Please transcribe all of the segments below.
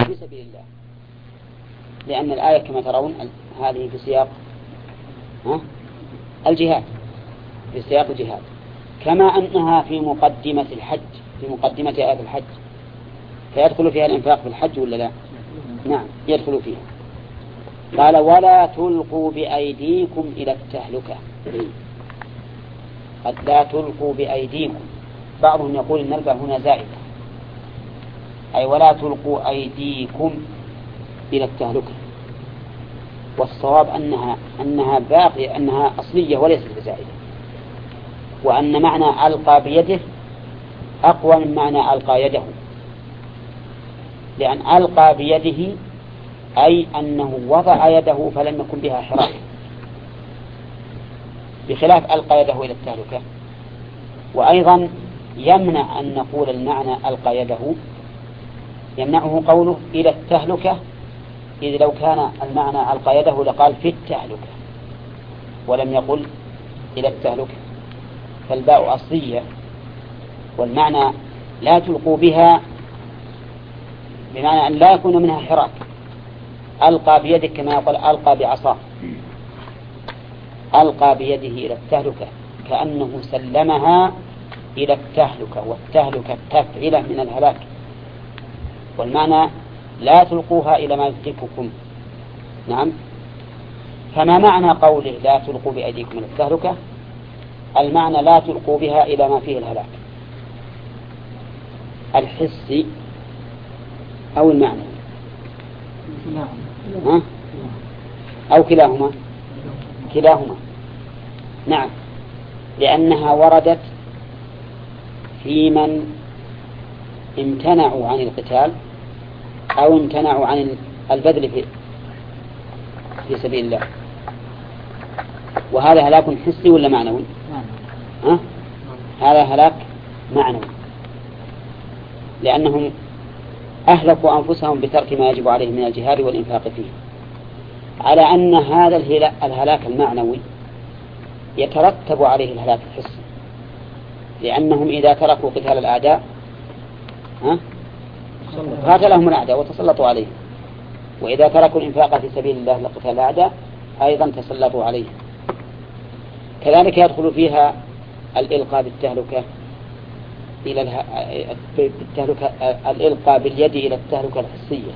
في سبيل الله، لأن الآية كما ترون هذه في سياق الجهاد، في سياق الجهاد، كما أنها في مقدمة الحج، في مقدمة آية الحج، فيدخل فيها الإنفاق في الحج ولا لا؟ نعم يدخل فيها. قال ولا تلقوا بأيديكم إلى التهلكة. قد لا تلقوا بأيديكم، بعضهم يقول إن الباء هنا زائدة، أي ولا تلقوا أيديكم إلى التهلكة، والصواب أنها باقية، أنها أصلية وليست بزائدة، وأن معنى ألقى بيده أقوى من معنى ألقى يده، لأن ألقى بيده أي أنه وضع يده فلم يكن بها حراك، بخلاف ألقى يده إلى التهلكة. وأيضا يمنع أن نقول المعنى ألقى يده، يمنعه قوله إلى التهلكة، إذ لو كان المعنى ألقى يده لقال في التهلكة ولم يقل إلى التهلكة، فالباء أصلية، والمعنى لا تلقوا بها بمعنى أن لا يكون منها حراك. ألقى بيدك كما يقول ألقى بعصاه، ألقى بيده إلى التهلكة كأنه سلمها إلى التهلكة، والتهلكة تفعيلة من الهلاك، والمعنى لا تلقوها إلى ما يهلككم. نعم. فما معنى قوله لا تلقوا بأيديكم إلى التهلكة؟ المعنى لا تلقوا بها إلى ما فيه الهلاك، الحسي أو المعنى أو كلاهما. كلاهما نعم، لأنها وردت في من امتنعوا عن القتال أو امتنعوا عن البذل في سبيل الله، وهذا هلاك حسي ولا معنوي؟ هذا هلاك معنوي، لأنهم أهلكوا أنفسهم بترك ما يجب عليهم من الجهاد والإنفاق فيه، على أن هذا الهلاك المعنوي يترتب عليه الهلاك الحسي، لأنهم إذا تركوا قتال الأعداء قاتلهم الأعداء وتسلطوا عليهم، وإذا تركوا الإنفاق في سبيل الله لقتال الأعداء أيضا تسلطوا عليه. كذلك يدخل فيها الإلقاء بالتهلكة إلى الإلقاء باليد إلى التهلكة الحسية،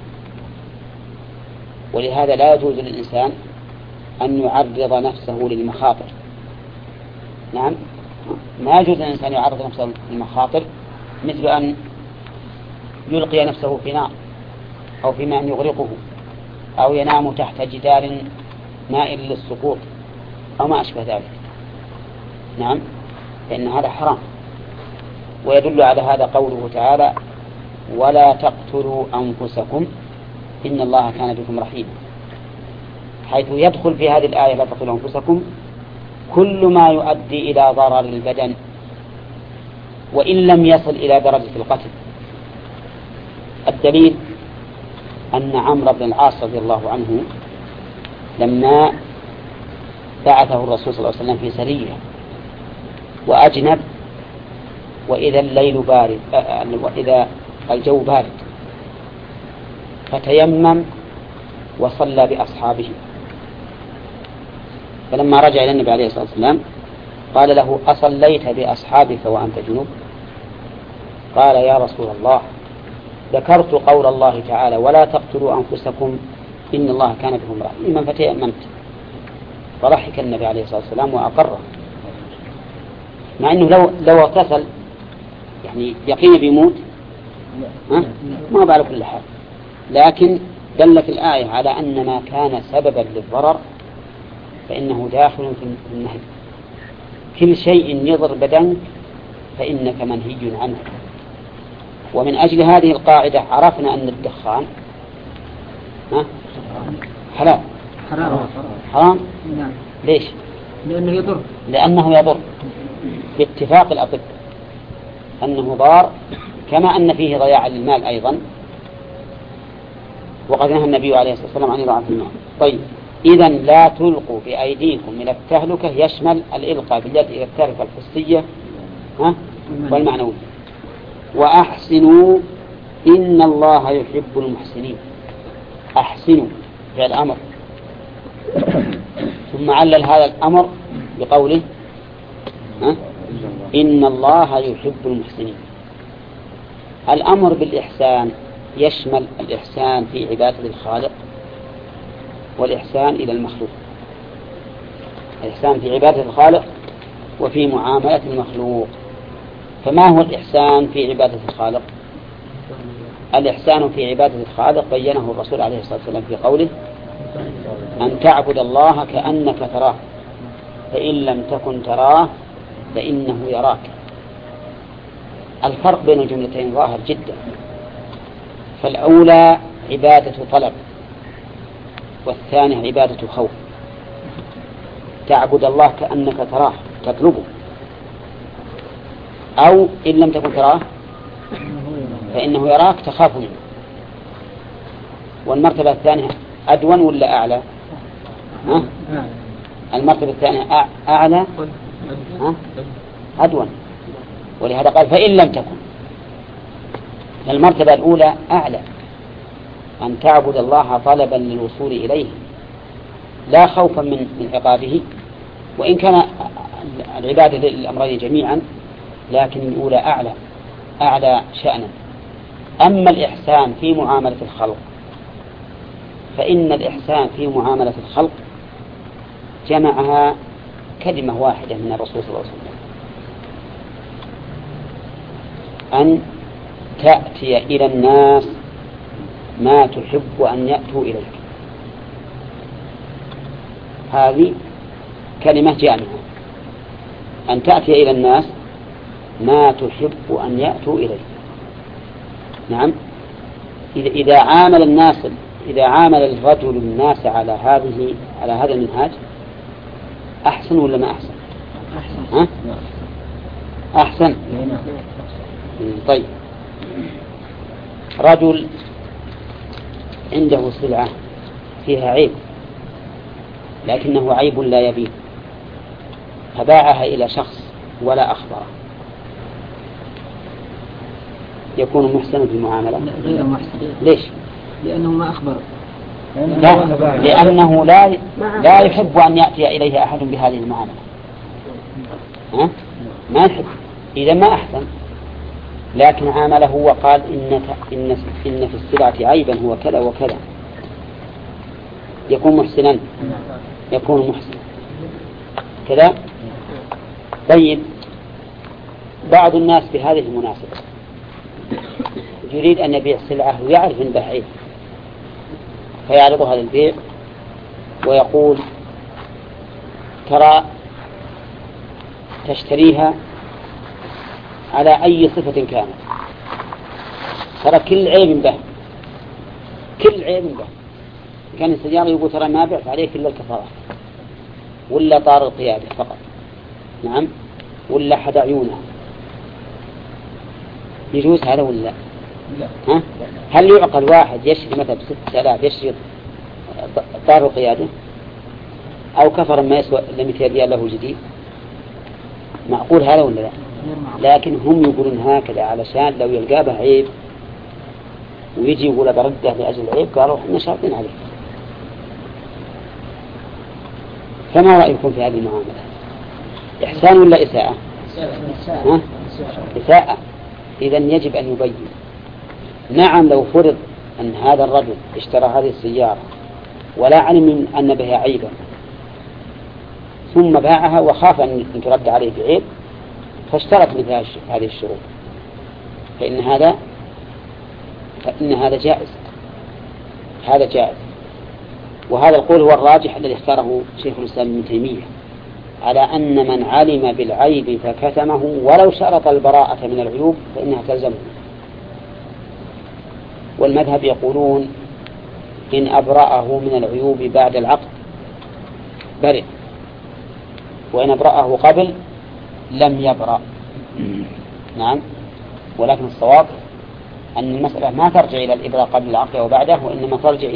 ولهذا لا يجوز للإنسان أن يعرض نفسه للمخاطر. نعم، ما يجوز للإنسان يعرض نفسه للمخاطر، مثل أن يلقي نفسه في نار أو في ماء يغرقه، أو ينام تحت جدار مائل للسقوط أو ما أشبه ذلك. نعم، لأن هذا حرام. ويدل على هذا قوله تعالى ولا تقتلوا أنفسكم إن الله كان بكم رحيما، حيث يدخل في هذه الآية لا تقتلوا أنفسكم كل ما يؤدي إلى ضرر البدن وإن لم يصل إلى درجة القتل. الدليل أن عمرو بن العاص رضي الله عنه لما بعثه الرسول صلى الله عليه وسلم في سرية وأجنب وإذا الليل بارد وإذا الجو بارد، فتيمم وصلى بأصحابه، فلما رجع إلى النبي عليه الصلاة والسلام قال له أصليت بأصحابك وأنت جنوب؟ قال يا رسول الله ذكرت قول الله تعالى ولا تقتلوا أنفسكم إن الله كان بكم رحيما فتيممت. فضحك النبي عليه الصلاة والسلام وأقره، مع أنه لو اغتسل يعني يقين بيموت ما بعد كل حال، لكن دلت الآية على أن ما كان سببا للضرر فإنه داخل في النهي. كل شيء يضر بدنك فإنك منهي عنه. ومن أجل هذه القاعدة عرفنا أن الدخان حلال. حرام. ليش؟ لأنه يضر باتفاق الأطباء أنه ضار، كما أن فيه ضياع للمال أيضا، وقد نهى النبي عليه الصلاة والسلام عن إضاعة المال. طيب، إذن لا تلقوا بأيديكم إلى التهلكة يشمل الإلقاء باليد إلى التهلكة الحسية والمعنوية. وأحسنوا إن الله يحب المحسنين. أحسنوا فعل الأمر، ثم علل هذا الأمر بقوله إن الله يحب المحسنين. الأمر بالإحسان يشمل الإحسان في عبادة الخالق والإحسان إلى المخلوق. الإحسان في عبادة الخالق وفي معاملة المخلوق. فما هو الإحسان في عبادة الخالق؟ الإحسان في عبادة الخالق بينه الرسول عليه الصلاة والسلام في قوله أن تعبد الله كأنك تراه فإن لم تكن تراه فإنه يراك. الفرق بين الجملتين ظاهر جدا. فالأولى عبادة طلب والثانية عبادة خوف. تعبد الله كأنك تراه تطلبه، أو إن لم تكن تراه فإنه يراك تخاف منه. والمرتبة الثانية أدون ولا أعلى؟ المرتبة الثانية أعلى أدون، ولهذا قال فإن لم تكن. المرتبة الأولى أعلى، أن تعبد الله طلبا للوصول إليه لا خوفا من عقابه، وإن كان العبادة للأمرين جميعا، لكن الأولى أعلى شأنا. أما الإحسان في معاملة الخلق فإن الإحسان في معاملة الخلق جمعها كلمة واحدة من الرسول صلى الله عليه وسلم، أن تأتي إلى الناس ما تحب أن يأتوا إليك. هذه كلمة جامعة، أن تأتي إلى الناس ما تحب أن يأتوا إليك. نعم، إذا عامل الرجل الناس على هذا المنهاج أحسن ولا ما أحسن؟ أحسن. طيب، رجل عنده سلعة فيها عيب لكنه عيب لا يبين، فباعها إلى شخص ولا أخبره، يكون محسنا في المعاملة؟ غير محسن. ليش؟ لأنه ما أخبره. لأنه لا يحب أن يأتي إليه أحد بهذه المعاملة. ما يحب، إذا ما أحسن. لكن عامله وقال إن في السلعة عيبا هو كذا وكذا، يكون محسنا، يكون محسنا كذا. طيب، بعض الناس بهذه المناسبة يريد أن يبيع سلعة ويعرف أن به عيب، فيعرضها للبيع ويقول ترى تشتريها على أي صفة كانت، ترى كل عيب به، كل عيب به. كان السيارة يقول ترى ما بعت عليك إلا الكفارات ولا طار القيادة فقط، نعم، ولا حد عيونها. يجوز هذا ولا لا؟ هل يعقل واحد يشتري مثلا ب6000 يشتري طار القيادة أو كفر ما يسوى إلا 200 ريال له جديد؟ معقول هذا ولا لا؟ لكن هم يقولون هكذا علشان لو يلقى به عيب ويجي يقول برده لأجل العيب قالوا احنا شاطين عليه. فما رأيكم في هذه المعاملة؟ إحسان ولا إساءة؟ إساءة. إذن يجب أن يبين. نعم، لو فرض أن هذا الرجل اشترى هذه السيارة ولا علم أن بها عيبا ثم باعها وخاف أن ترد عليه بعيب فاشترط مثل هذه الشروط، فإن هذا جائز. هذا جائز، وهذا القول هو الراجح الذي اختاره شيخ الإسلام ابن تيمية، على أن من علم بالعيب فكتمه ولو شرط البراءة من العيوب فإنها تلزمه. والمذهب يقولون إن أبرأه من العيوب بعد العقد برئ، وإن أبرأه قبل لم يبرأ. نعم، ولكن الصواب أن المسألة ما ترجع إلى الإبراء قبل العقد أو بعده، وإنما ترجع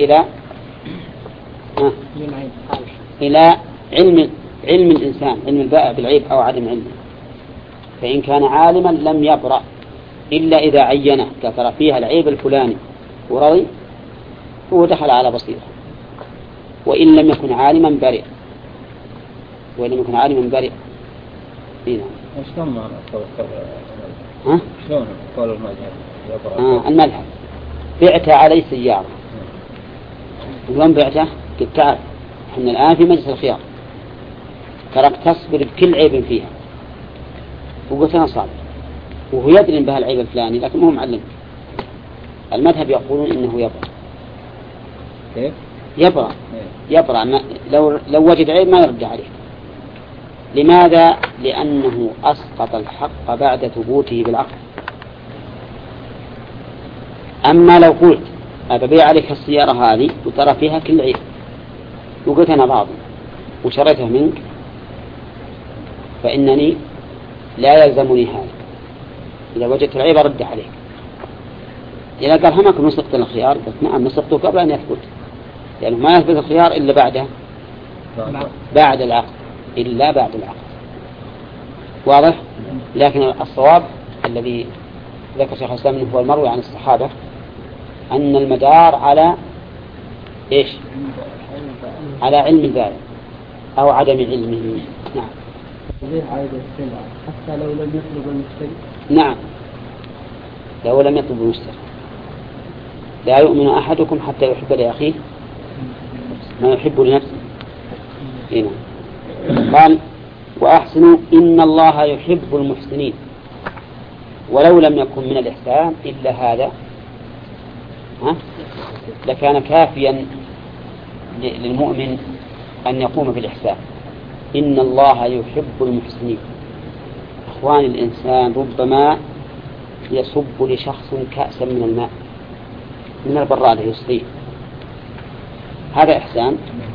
إلى علم الإنسان، علم البائع بالعيب أو عدم علمه. فإن كان عالما لم يبرأ إلا إذا عينه كثر فيها العيب الفلاني ورضي هو دخل على بصيرة، وإن لم يكن عالما برئ. هنا شلون معنى شلون قول المذهب؟ المذهب بعت علي سيارة، اليوم بعته قلت تعال احنا الآن في مجلس الخيار، ترك تصبر بكل عيب فيها، وقلت أنا صابر، وهو يدري بها العيب الفلاني لكن هو معلم. المذهب يقولون إنه يبرأ. كيف؟ يبرأ لو وجد عيب ما يرد عليه. لماذا؟ لأنه أسقط الحق بعد ثبوته بالعقل. أما لو قلت أبيع عليك السيارة هذه وترى فيها كل عيب، وقلت أنا راضي وشريتها منك، فإنني لا يلزمني هذا. إذا وجدت العيب أرد عليك. إذا قال همك نسقط الخيار، قلت نعم نسقطه قبل أن يثبت، لأنه ما يثبت الخيار إلا بعد العقد، إلا بعد العقد. واضح؟ لكن الصواب الذي ذكر شيخ الإسلام منه هو المروي عن الصحابة أن المدار على إيش؟ على علم البائع أو عدم علمه. نعم. حتى لو لم يطلب المشتري. نعم، لو لم يطلب المشتري. لا يؤمن أحدكم حتى يحب لأخيه ما يحب لنفسه. هنا قال وأحسنوا إن الله يحب المحسنين. ولو لم يكن من الإحسان إلا هذا لكان كافيا للمؤمن أن يقوم بالإحسان. إن الله يحب المحسنين. إخوان الإنسان ربما يصب لشخص كأسا من الماء من البرادة يسقيه، هذا إحسان؟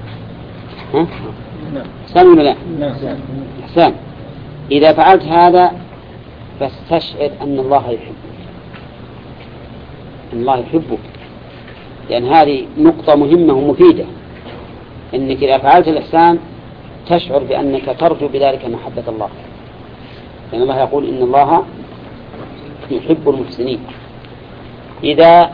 إحسان ولا لا؟ إحسان. إذا فعلت هذا فاستشعر أن الله يحبك، أن الله يحبك، لأن هذه نقطة مهمة ومفيدة، أنك إذا فعلت الإحسان تشعر بأنك ترجو بذلك محبة الله، لأن الله يقول إن الله يحب المحسنين. إذا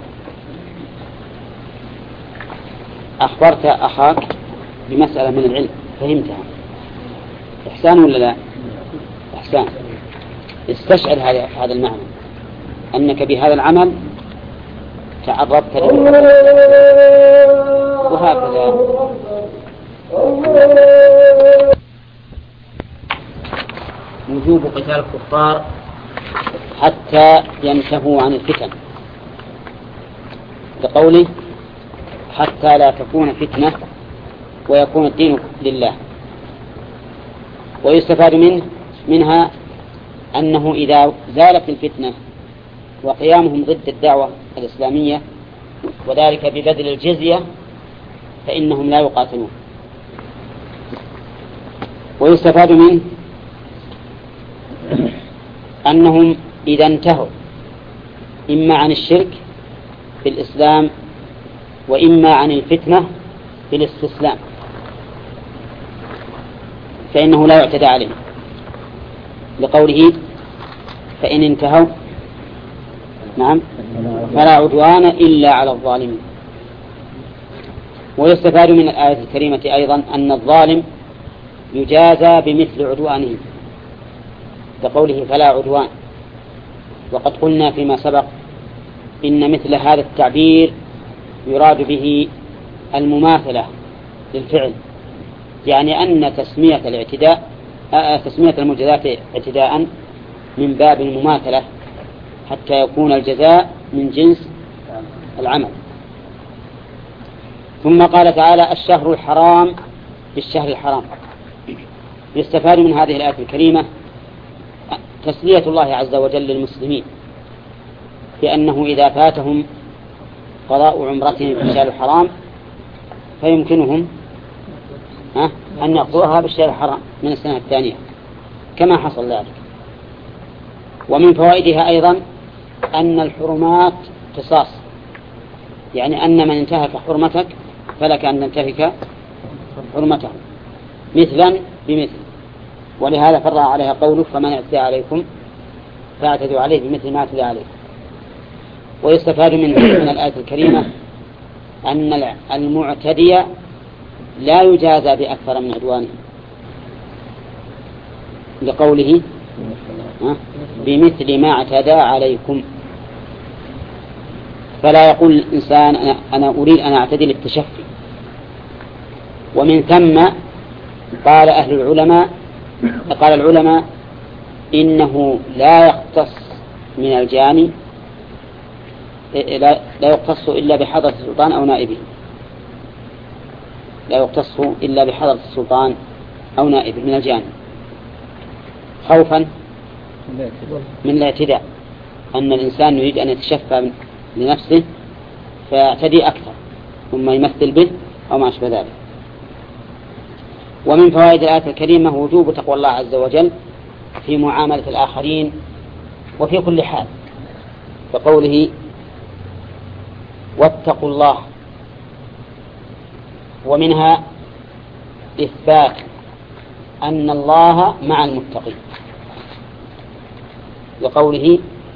أخبرت أخاك بمسألة من العلم فهمتها، إحسان ولا لا؟ إحسان. استشعر هذا المعنى، أنك بهذا العمل تعرضت له، وهكذا. وجوب قتال الكفار حتى ينتهوا عن الفتن، بقوله حتى لا تكون فتنة ويكون الدين لله. ويستفاد منها أنه إذا زالت الفتنة وقيامهم ضد الدعوة الإسلامية وذلك ببذل الجزية فإنهم لا يقاتلون. ويستفاد منه أنهم إذا انتهوا إما عن الشرك في الإسلام وإما عن الفتنة في الاستسلام فإنه لا يعتدى عليهم، لقوله فإن انتهوا نعم فلا عدوان إلا على الظالمين. ويستفاد من الآية الكريمة أيضا أن الظالم يجازى بمثل عدوانه، لقوله فلا عدوان. وقد قلنا فيما سبق إن مثل هذا التعبير يراد به المماثلة للفعل، يعني أن تسمية المجازات اعتداء من باب المماثلة حتى يكون الجزاء من جنس العمل. ثم قال تعالى الشهر الحرام بالشهر الحرام. يستفاد من هذه الآية الكريمة تسلية الله عز وجل للمسلمين بأنه إذا فاتهم قضاء عمرتهم في الشهر الحرام فيمكنهم أن يقضوها بالشهر الحرام من السنة الثانية كما حصل ذلك. ومن فوائدها أيضا أن الحرمات قصاص، يعني أن من انتهك حرمتك فلك أن تنتهك حرمته مثلا بمثل. ولهذا فرع عليها قوله فمن اعتدى عليكم فاعتدوا عليه بمثل ما اعتدى عليه. ويستفاد من الآية الكريمة أن المعتدي لا يجازى بأكثر من عدوانه، لقوله بمثل ما اعتدى عليكم. فلا يقول الإنسان أنا أريد أن أعتدي للتشفي. ومن ثم قال العلماء إنه لا يختص من الجاني، لا يختص إلا بحضرة السلطان أو نائبه، لا يختص إلا بحضرة السلطان أو نائبه من الجاني، خوفا من الاعتداء، أن الإنسان يريد أن يتشفى لنفسه فيعتدي أكثر ثم يمثل به أو ما أشبه ذلك. ومن فوائد الآية الكريمة وجوب تقوى الله عز وجل في معاملة الآخرين وفي كل حال، فقوله واتقوا الله، ومنها إثبات أن الله مع المتقين، لقوله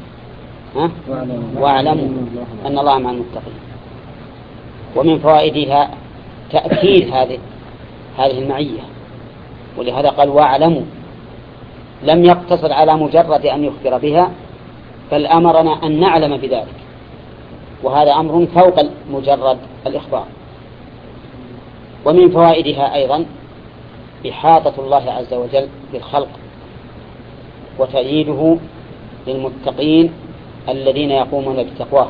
واعلموا أن الله مع المتقين. ومن فوائدها تأكيد هذه المعية، ولهذا قال واعلموا، لم يقتصر على مجرد أن يخبر بها، بل أمرنا أن نعلم بذلك، وهذا أمر فوق مجرد الإخبار. ومن فوائدها أيضا إحاطة الله عز وجل بالخلق وتأييده للمتقين الذين يقومون بتقواه.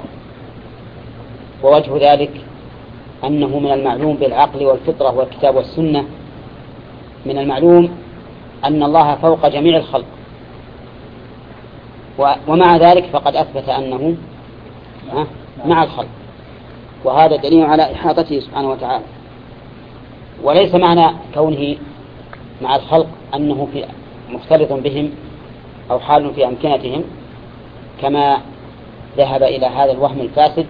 ووجه ذلك أنه من المعلوم بالعقل والفطرة والكتاب والسنة، من المعلوم أن الله فوق جميع الخلق، ومع ذلك فقد أثبت أنه مع الخلق، وهذا دليل على إحاطته سبحانه وتعالى. وليس معنى كونه مع الخلق أنه مختلط بهم أو حال في أمكنتهم، كما ذهب إلى هذا الوهم الفاسد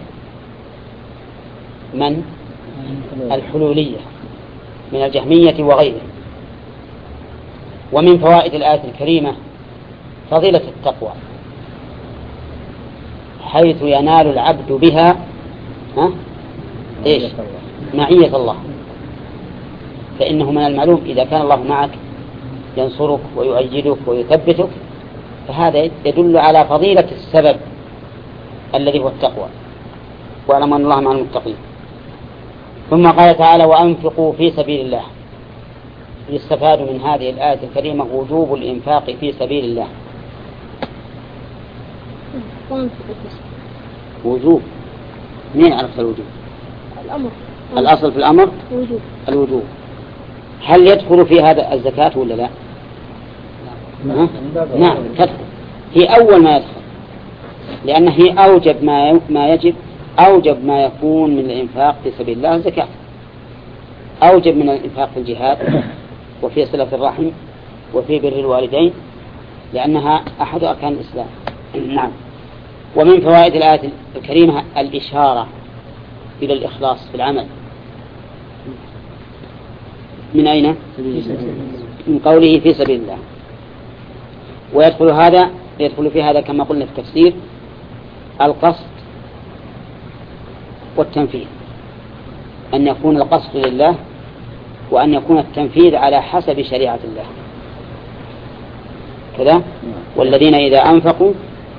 من الحلولية من الجهمية وغيره. ومن فوائد الآية الكريمة فضيلة التقوى، حيث ينال العبد بها معية الله. فإنه من المعلوم إذا كان الله معك ينصرك ويؤيدك ويثبتك، فهذا يدل على فضيلة السبب الذي هو التقوى، واعلم أن الله مع المتقين. ثم قال تعالى وأنفقوا في سبيل الله. يستفاد من هذه الآية الكريمة وجوب الإنفاق في سبيل الله. وجوب، مين عرف الوجوب؟ الأمر. الأصل في الأمر الوجوب. هل يدخل في هذا الزكاة ولا لا؟ نعم تدخل، هي أول ما يدخل، لأن هي أوجب ما يجب، أوجب ما يكون من الإنفاق في سبيل الله الزكاة، أوجب من الإنفاق في الجهاد وفي صلة الرحم وفي بر الوالدين، لأنها أحد أركان الإسلام. نعم. ومن فوائد الآية الكريمة الإشارة إلى الإخلاص في العمل. من أين؟ من قوله في سبيل الله. ويدخل في هذا كما قلنا في التفسير القصد والتنفيذ، أن يكون القصد لله وأن يكون التنفيذ على حسب شريعة الله كذا. والذين إذا أنفقوا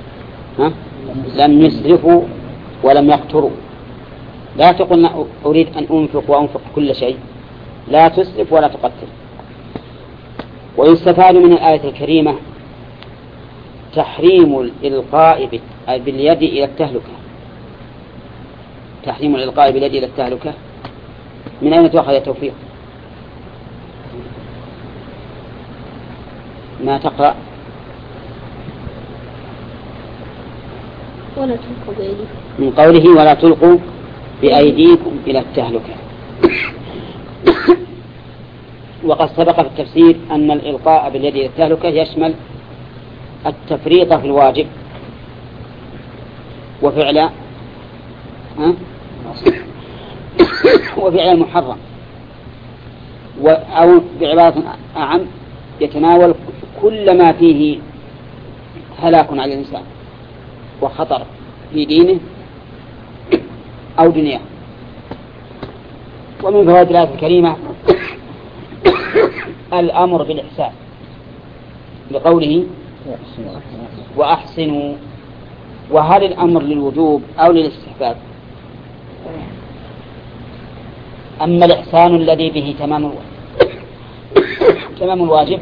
لم يسرفوا ولم يقتروا. لا تقل أريد أن أنفق وأنفق كل شيء، لا تسرف ولا تقتر. ويستفاد من الآية الكريمة تحريم الإلقاء باليد إلى التهلكة. تحريم الإلقاء باليد إلى التهلكة، من أين تأخذ التوفيق؟ ما تقرأ؟ ولا تلقوا بأيديكم، من قوله ولا تلقوا بأيديكم إلى التهلكة. وقد سبق في التفسير أن الإلقاء باليد إلى التهلكة يشمل التفريط في الواجب وفعل المحرم، أو بعبارة أعم يتناول كل ما فيه هلاك على الإنسان وخطر في دينه أو دنياه. ومن فوائد الآية الكريمة الأمر بالإحسان لقوله وأحسنوا. وهل الأمر للوجوب أو للاستحباب؟ أما الإحسان الذي به تمام الواجب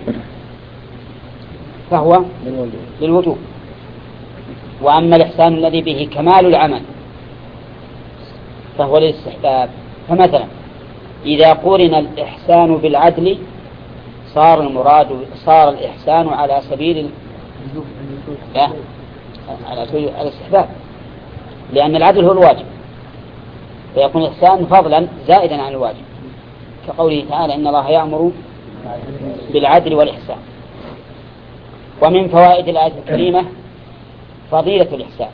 فهو للوجوب، وأما الإحسان الذي به كمال العمل فهو للاستحباب. فمثلا إذا قرن الإحسان بالعدل صار الإحسان على سبيل الاستحباب، لأن العدل هو الواجب، فيكون الإحسان فضلا زائدا عن الواجب، كقوله تعالى إن الله يأمر بالعدل والإحسان. ومن فوائد الآية الكريمة فضيلة الإحسان.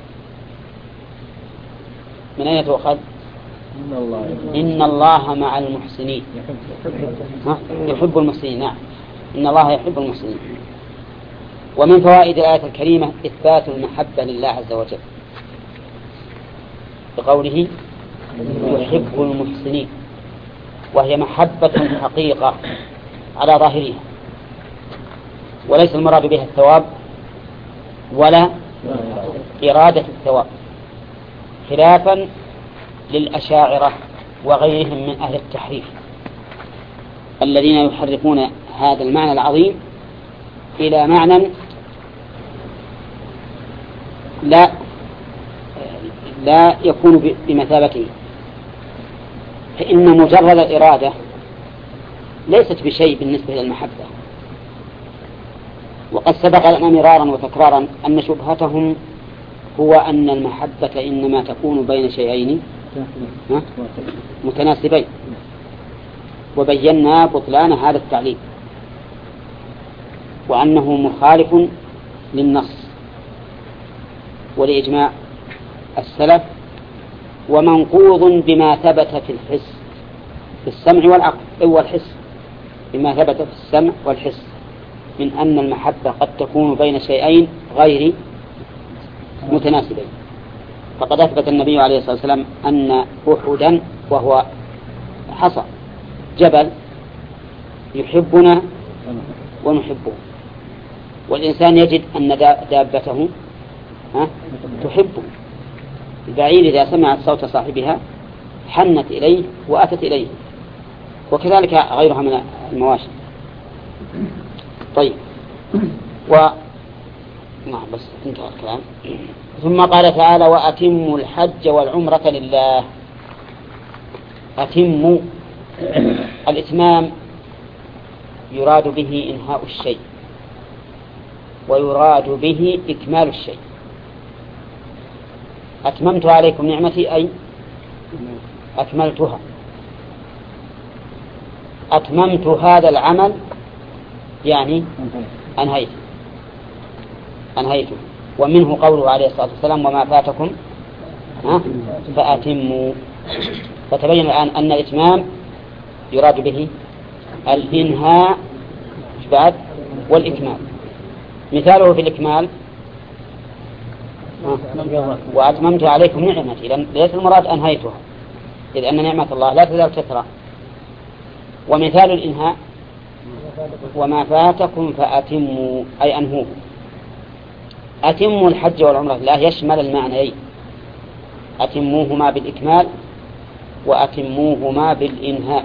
من أين تؤخذ؟ إن الله مع المحسنين يحب المحسنين. نعم، إن الله يحب المحسنين. ومن فوائد الآية الكريمة إثبات المحبة لله عز وجل بقوله يحب المحسنين، وهي محبة حقيقة على ظاهرها، وليس المراد بها الثواب ولا إرادة الثواب، خلافا للأشاعرة وغيرهم من أهل التحريف الذين يحرفون هذا المعنى العظيم إلى معنى لا يكون بمثابته. فإن مجرد الإرادة ليست بشيء بالنسبة للمحبة. وقد سبق لنا مرارا وتكرارا أن شبهتهم هو أن المحبة إنما تكون بين شيئين متناسبين، وبينا بطلان هذا التعليل وأنه مخالف للنص ولإجماع السلف، ومنقوض بما ثبت في الحس في السمع والعقل والحس، بما ثبت في السمع والحس من أن المحبة قد تكون بين شيئين غير متناسبين. فقد أثبت النبي عليه الصلاة والسلام أن أحدا وهو حصى جبل يحبنا ونحبه، والإنسان يجد أن دابته تحبه. البعير إذا سمعت صوت صاحبها حنت إليه وأتت إليه، وكذلك غيرها من المواشي. طيب، نعم بس انتهى الكلام. ثم قال تعالى وأتموا الحج والعمرة لله. أتموا، الإتمام يراد به إنهاء الشيء، ويراد به إكمال الشيء. أتممت عليكم نعمتي أي أكملتها، أتممت هذا العمل يعني أنهيته. ومنه قوله عليه الصلاة والسلام وما فاتكم فأتموا. فتبين الآن أن الإتمام يراد به الإنهاء بعد والإكمال. مثاله في الإكمال وأتممت عليكم نعمتي، ليس المراد أنهيتها، إذ أن نعمة الله لا تزال تترى. ومثال الإنهاء وما فاتكم فأتموا أي أنهوه. أتموا الحج والعمرة لا يشمل المعنيين، أتموهما بالإكمال وأتموهما بالإنهاء.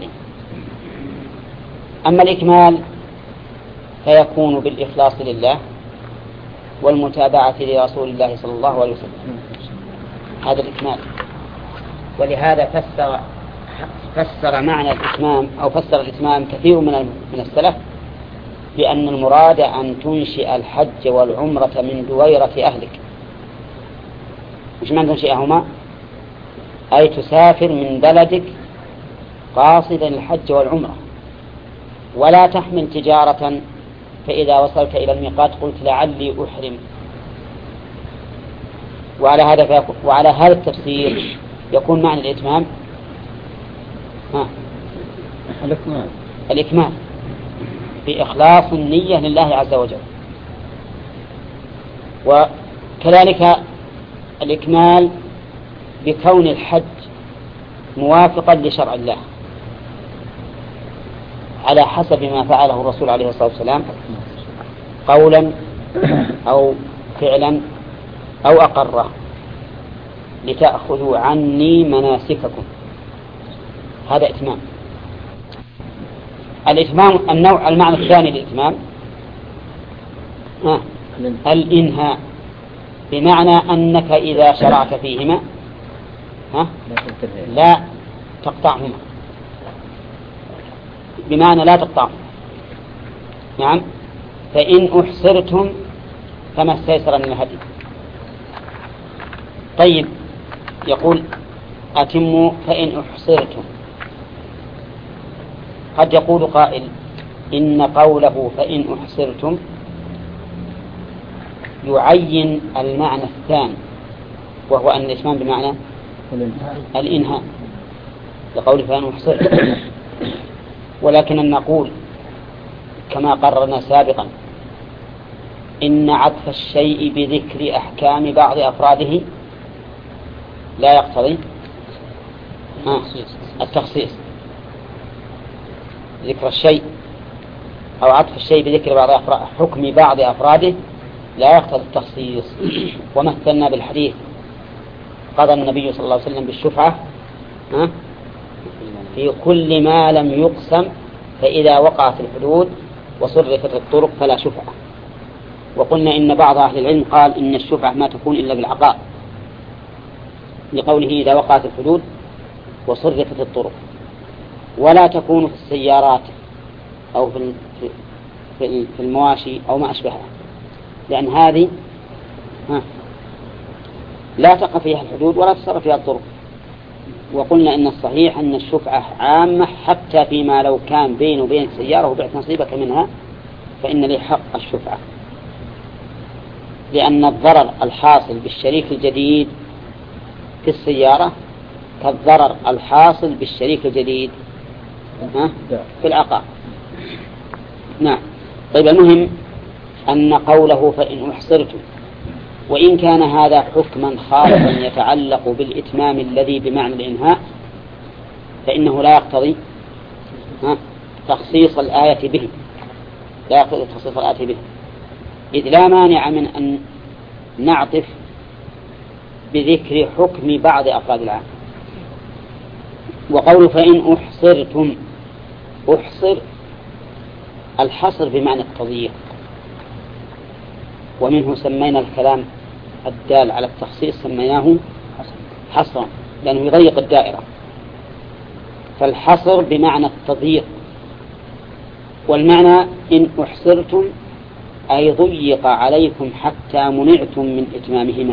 أما الإكمال فيكون بالإخلاص لله والمتابعة لرسول الله صلى الله عليه وسلم، هذا الإكمال. ولهذا فسر معنى الإتمام أو فسر الإتمام كثير من السلف بأن المراد أن تنشئ الحج والعمرة من دويرة أهلك. مش معنى تنشئهما أي تسافر من بلدك قاصدا الحج والعمرة، ولا تحمل تجارة فإذا وصلت إلى الميقات قلت لعلي أحرم. وعلى هذا التفسير يكون معنى الإتمام الإكمال بإخلاص النية لله عز وجل. وكذلك الإكمال بكون الحج موافقا لشرع الله على حسب ما فعله الرسول عليه الصلاة والسلام قولا أو فعلا أو أقره، لتأخذوا عني مناسككم. هذا إتمام. الإتمام النوع المعنى الثاني للإتمام الإنهاء، بمعنى أنك إذا شرعت فيهما لا تقطعهما، بمعنى لا تقطعهما. نعم. فإن أحصرتم فما استيسر من الهدي. طيب، يقول أتموا فإن أحصرتم. قد يقول قائل إن قوله فإن أحصرتم يعين المعنى الثاني، وهو أن الإتمام بمعنى الإنهاء، لقوله فإن أحصرتم. ولكن نقول كما قررنا سابقا إن عطف الشيء بذكر أحكام بعض أفراده لا يقتضي التخصيص. ذكر الشيء أو عطف الشيء بذكر بعض حكم بعض أفراده لا يقتضي التخصيص. ومثلنا بالحديث قضى النبي صلى الله عليه وسلم بالشفعة في كل ما لم يقسم، فإذا وقعت الحدود وصرفت الطرق فلا شفعة. وقلنا إن بعض أهل العلم قال إن الشفعة ما تكون إلا بالعقار، لقوله إذا وقعت الحدود وصرفت الطرق، ولا تكون في السيارات أو في المواشي أو ما أشبهها، لأن هذه لا تقع فيها الحدود ولا تصرف فيها الطرق. وقلنا إن الصحيح أن الشفعة عامة حتى فيما لو كان بين وبين السيارة وبعت نصيبك منها فإن لي حق الشفعة، لأن الضرر الحاصل بالشريك الجديد في السيارة كالضرر الحاصل بالشريك الجديد في العقار. نعم. طيب، المهم أن قوله فإن أحصرتم، وإن كان هذا حكما خاصا يتعلق بالإتمام الذي بمعنى الإنهاء، فإنه لا يقتضي تخصيص الآية به، لا يقتضي تخصيص الآية به، إذ لا مانع من أن نعطف بذكر حكم بعض أفراد العام. وقول فإن أحصرتم، أحصر الحصر بمعنى التضييق، ومنه سمينا الكلام الدال على التخصيص سميناه حصرا، لأنه يضيق الدائرة. فالحصر بمعنى التضييق، والمعنى إن أحصرتم أي ضيق عليكم حتى منعتم من إتمامهما.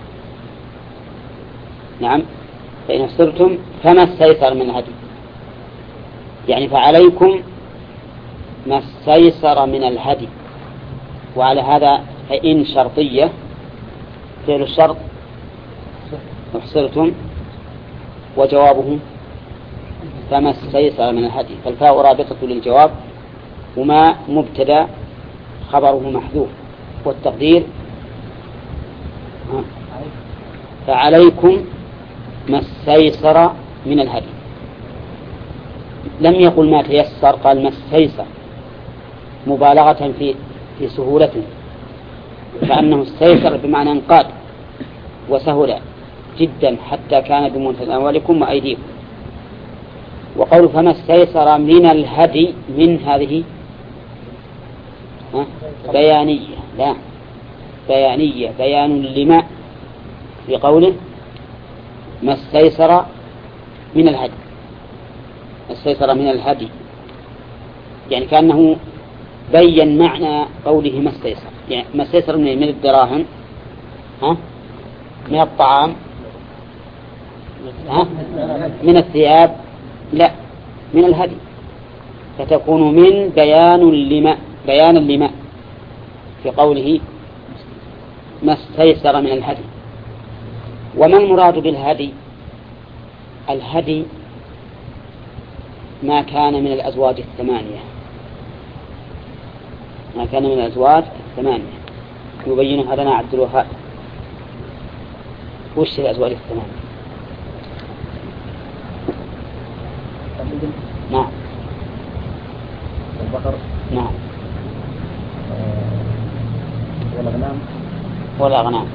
نعم. فإن أحصرتم فما استيسر من الهدي، يعني فعليكم ما استيسر من الهدي. وعلى هذا فإن شرطية، فعل الشرط أحصرتم، وجوابه فما استيسر من الهدي، فالفاء رابطة للجواب، وما مبتدا خبره محذوف، والتقدير فعليكم ما استيسر من الهدي. لم يقل ما تيسر، قال ما استيسر مبالغة في سهولته، فأنه استيسر بمعنى انقاد وسهل جدا حتى كان بمنتهى أموالكم وأيديكم. وقول فما استيسر من الهدي، من هذه بيانية، لا بيانية، بيان لما في قوله ما استيسر من الهدي، استيسر من الهدي، يعني كأنه بين معنى قوله ما استيسر، يعني ما استيسر من الدراهم، من الطعام، من الثياب، لا، من الهدي، فتكون من بيانا لما في قوله ما استيسر من الهدي. وما المراد بالهدي؟ الهدي ما كان من الأزواج الثمانية، ما كان من الأزواج الثمانية، يبينها لنا عبد الوهاب. وش الأزواج الثمان؟ نعم. البقر. نعم. والأغنام. والأغنام.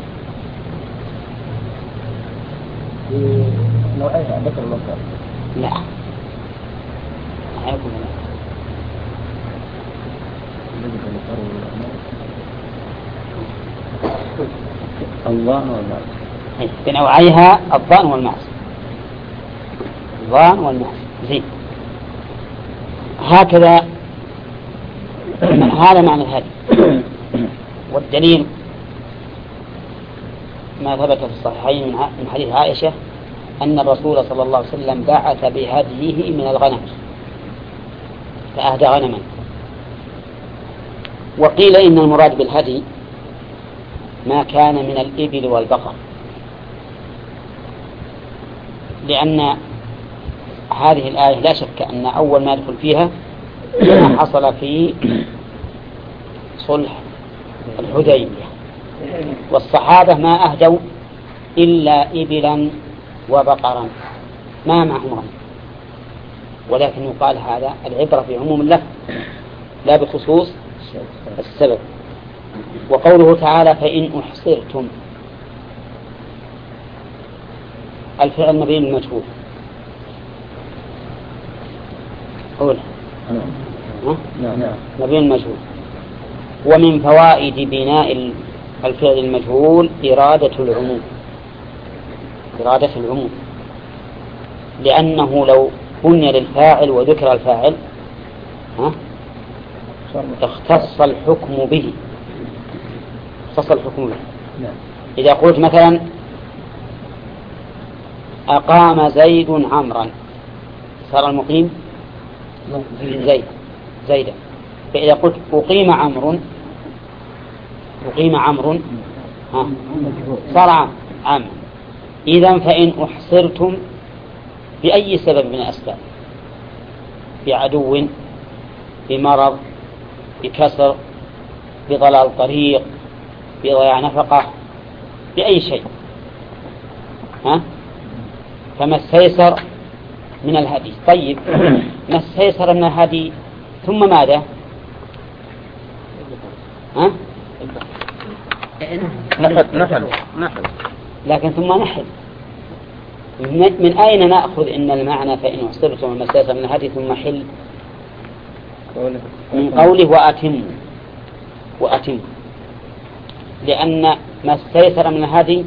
في نوعيها ذكر والأنثى. لا. أحيكم لا. الضان والمعز. بنوعيها الضان والمعز. الضان والمعز. زين. هكذا هذا معنى الهدي. والدليل ما ثبت في الصحيحين من حديث عائشة أن الرسول صلى الله عليه وسلم بعث بهديه من الغنم فأهدى غنما. وقيل إن المراد بالهدي ما كان من الإبل والبقر، لأن هذه الآية لا شك أن أول ما يدخل فيها ما حصل في صلح الحديبية، والصحابة ما أهدوا إلا إبلا وبقرا ما معهم غنم، ولكن يقال هذا العبرة في عموم اللفظ لا بخصوص السبب. وقوله تعالى فإن أحصرتم، الفعل مبني للمجهول. قول مبني للمجهول. ومن فوائد بناء الفعل المجهول إرادة العموم، إرادة العموم، لأنه لو بني للفاعل وذكر الفاعل اختص الحكم به. اختص الحكم به. إذا قلت مثلا أقام زيد عمرا صار المقيم زيدا. فإذا قلت أقيم عمرو صار عام. إذن فإن أحصرتم بأي سبب من الأسباب، بعدو، بمرض، بكسر، بضلال طريق، بضياع نفقة، بأي شيء، فما استيسر من الهدي. طيب ما استيسر من الهدي ثم ماذا؟ نحل. لكن ثم نحل. من أين نأخذ إن المعنى فإن أحصرتم وما استيسر من الهدي ثم حل؟ من قوله وأتم، لأن ما استيسر من الهدي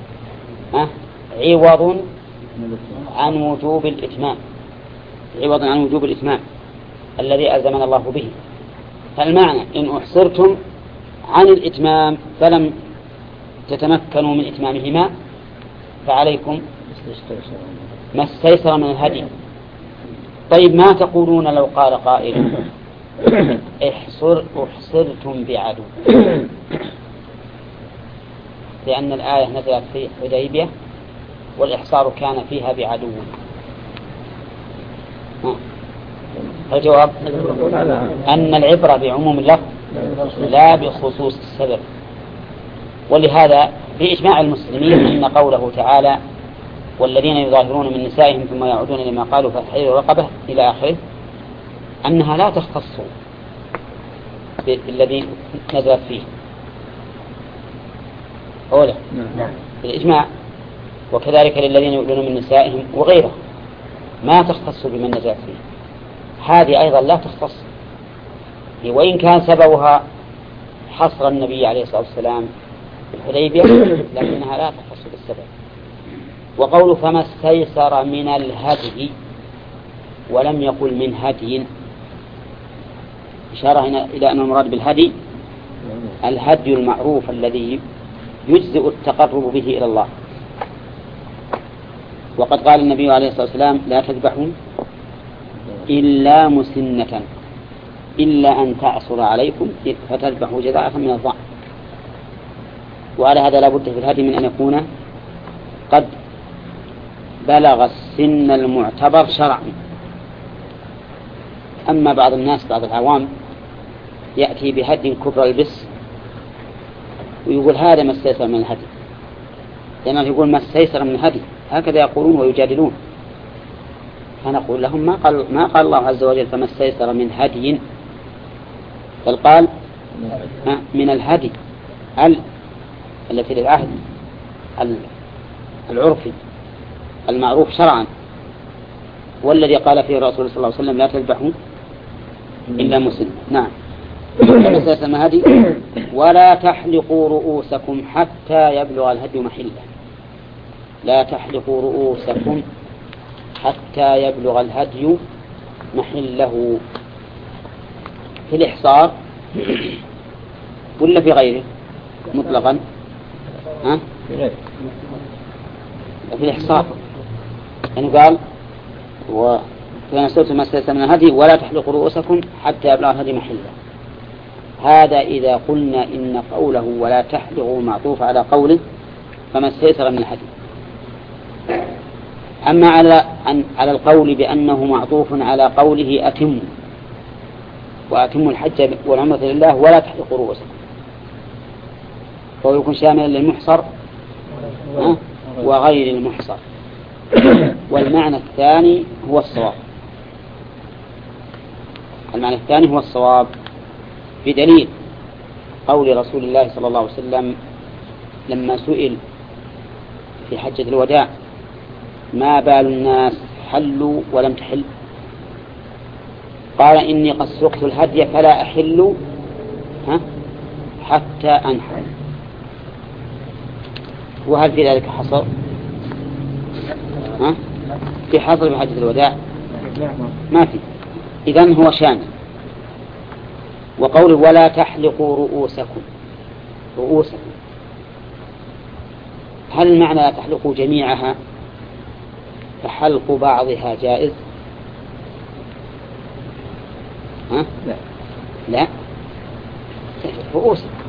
عوض عن وجوب الإتمام، الذي ألزمنا الله به. فالمعنى إن أحصرتم عن الإتمام فلم تتمكنوا من إتمامهما فعليكم ما استيسر من الهدي. طيب ما تقولون لو قال قائل احصرتم بعدو، لأن الآية نزلت في حديبية والإحصار كان فيها بعدو. الجواب أن العبرة بعموم اللفظ لا بخصوص السبب. ولهذا بإجماع المسلمين أن قوله تعالى والذين يظاهرون من نسائهم ثم يعودون لما قالوا فتحرير رقبة إلى آخره أنها لا تختص بالذي نزلت فيه أولا بالإجماع، وكذلك للذين يؤلون من نسائهم وغيره ما تختص بمن نزلت فيه. هذه أيضا لا تختص، وإن كان سببها حصر النبي عليه الصلاة والسلام في الحديبية لكنها لا تختص بالسبب. وقوله فما استيسر من الهدي ولم يقل من هدي، إشارة إلى أن المراد بالهدي الهدي المعروف الذي يجزئ التقرب به إلى الله. وقد قال النبي عليه الصلاة والسلام لا تذبحوا إلا مسنة إلا أن تعصر عليكم فتذبحوا جذعة من الضأن. وعلى هذا لا بد في الهدي من أن يكون قد بلغ السن المعتبر شرعا. أما بعض الناس بعض العوام يأتي بهدي كبر البس ويقول هذا ما استيسر من الهدي، لأنه يقول ما استيسر من الهدي، هكذا يقولون ويجادلون. فنقول لهم ما قال الله عز وجل فما استيسر من هدي، بل قال من الهدي التي للعهد العرفي المعروف شرعا، والذي قال فيه الرسول صلى الله عليه وسلم لا تذبحوا إلا مسلم. نعم. هدي ولا تحلقوا رؤوسكم حتى يبلغ الهدي محله. لا تحلقوا رؤوسكم حتى يبلغ الهدي محله، في الإحصار ولا في غيره مطلقا؟ في الإحصار يعني قال فإن سئلتم ما استيسر من الهدي ولا تحلقوا رؤوسكم حتى يبلغ الهدي محله. هذا إذا قلنا إن قوله ولا تحلقوا معطوف على قوله فما استيسر من الهدي. أما على القول بأنه معطوف على قوله أتموا وأتموا الحج والعمرة لله ولا تحلقوا رؤوسكم، فهو يكون شاملا للمحصر وغير المحصر. والمعنى الثاني هو الصواب. المعنى الثاني هو الصواب بدليل قول رسول الله صلى الله عليه وسلم لما سئل في حجة الوداع ما بال الناس حلوا ولم تحل، قال إني قد سقت الهدي فلا أحل حتى أنحر. وهل في ذلك حصر؟ في حصر في حجة الوداع؟ ما في. إذن هو شامل. وقوله ولا تحلقوا رؤوسكم، هل المعنى لا تحلقوا جميعها فحلق بعضها جائز؟ لا رؤوسكم.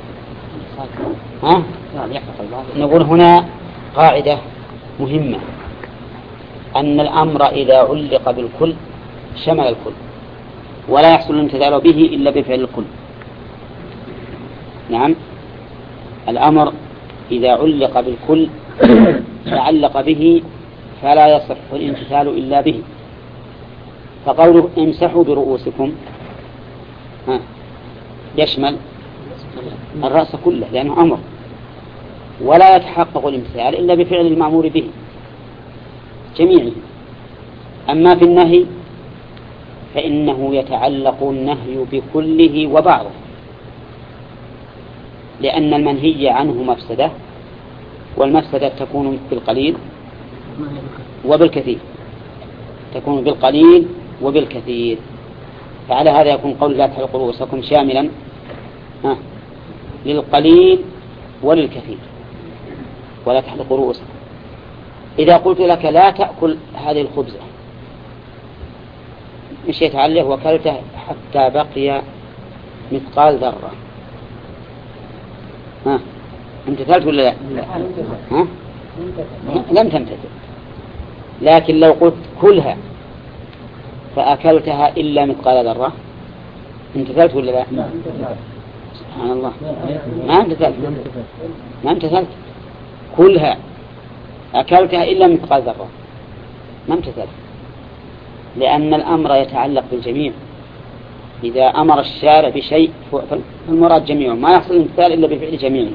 نقول هنا قاعدة مهمة، أن الأمر إذا علق بالكل شمل الكل، ولا يحصل الامتثال به إلا بفعل الكل. نعم، الأمر إذا علق بالكل تعلق به فلا يصح الامتثال إلا به. فقوله امسحوا برؤوسكم يشمل الرأس كله لأنه أمر، ولا يتحقق الامتثال إلا بفعل المأمور به جميعه. أما في النهي فإنه يتعلق النهي بكله وبعضه، لأن المنهي عنه مفسدة، والمفسدة تكون بالقليل وبالكثير، تكون بالقليل وبالكثير. فعلى هذا يكون قول لا تحلقوا رؤوسكم شاملا للقليل وللكثير. ولا تحلقوا رؤوسكم، إذا قلت لك لا تأكل هذه الخبزة مشيت عليه وكلته حتى بقي مثقال ذرة، امتثلت ولا لا؟ لم تمتثل. لكن لو قلت كلها فأكلتها إلا مثقال ذرة امتثلت ولا لا؟ سبحان الله، ما امتثلت. كلها أكلتها إلا مثقال ذرة ما امتثلت، لأن الأمر يتعلق بالجميع. إذا أمر الشارع بشيء فالمراد جميعه، ما يحصل الامتثال إلا بفعل جميعه.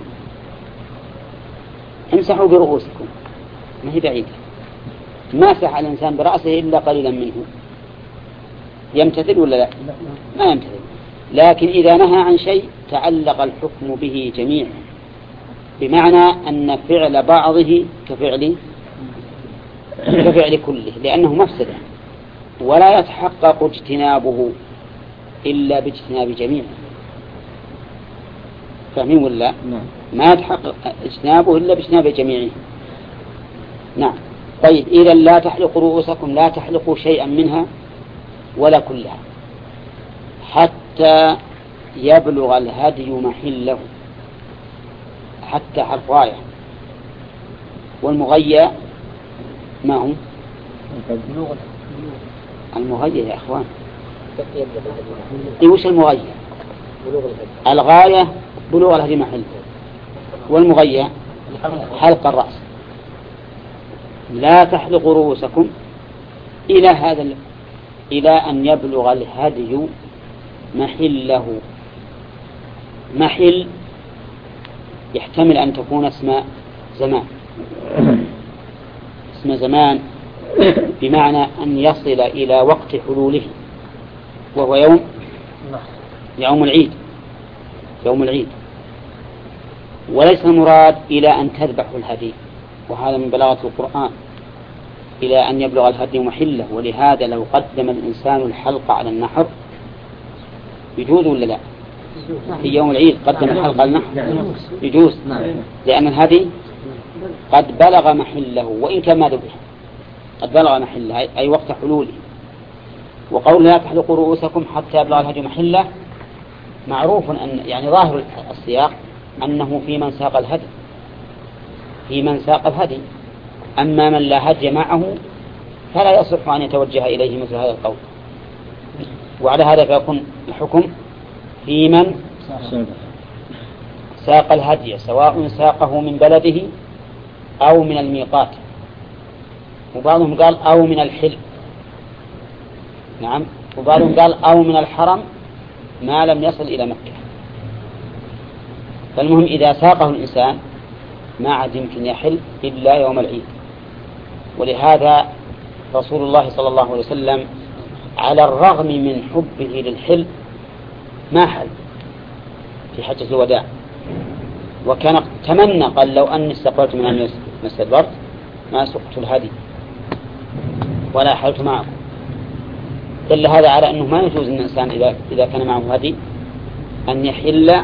امسحوا برؤوسكم ما هي بعيدة، ما سح الإنسان برأسه إلا قليلا منه، يمتثل ولا لا؟ ما يمتثل. لكن إذا نهى عن شيء تعلق الحكم به جميعا، بمعنى أن فعل بعضه كفعل كله، لأنه مفسدة، ولا يتحقق اجتنابه إلا باجتناب جميعه. فاهمين ولا؟ ما يتحقق اجتنابه إلا باجتناب جميعه. نعم. طيب، إذا لا تحلقوا رؤوسكم، لا تحلقوا شيئا منها ولا كلها حتى يبلغ الهدي محله. حتى حرف غاية، والمغيّة ما هم؟ المغيّة يا أخوان، وش المغيّة؟ الغاية بلوغ الهدي محله، والمغيى حلق الرأس. لا تحلقوا رؤوسكم إلى أن يبلغ الهدي محله. محل يحتمل أن تكون اسم زمان، اسم زمان بمعنى أن يصل إلى وقت حلوله، وهو يوم العيد، وليس المراد إلى أن تذبحوا الهدي، وهذا من بلاغة القرآن، إلى أن يبلغ الهدي محله. ولهذا لو قدم الإنسان الحلق على النحر يجوز ولا لا؟ في يوم العيد قدم الحلق على النحر يجوز، لأن الهدي قد بلغ محله وإن كان ما ذبح، قد بلغ محله أي وقت حلوله. وقول لا تحلقوا رؤوسكم حتى يبلغ الهدي محله معروف أن يعني ظاهر السياق أنه في من ساق الهدي، أما من لا هدي معه فلا يصح أن يتوجه إليه مثل هذا القول. وعلى هذا فيكون الحكم في من ساق الهدي، سواء ساقه من بلده أو من الميقات، وبعضهم قال أو من الحل، نعم، وبعضهم قال أو من الحرم ما لم يصل إلى مكة. فالمهم إذا ساقه الإنسان ما عاد يمكن يحل إلا يوم العيد. ولهذا رسول الله صلى الله عليه وسلم على الرغم من حبه للحل ما حل في حجة الوداع، وكان تمنى قال لو أني استقبلت من أن استدبرت ما سقت الهدي ولا حلت معكم. دل هذا على أنه ما يجوز أن الإنسان إذا كان معه هدي أن يحل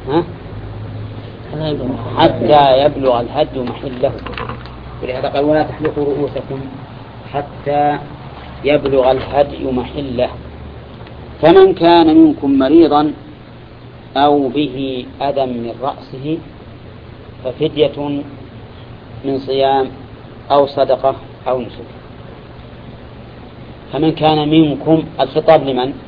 حتى يبلغ الهدي محله. ولهذا قال ولا تحلقوا رؤوسكم حتى يبلغ الهدي محله. فمن كان منكم مريضا أو به أذى من رأسه ففدية من صيام أو صدقة أو نسك. فمن كان منكم الخطاب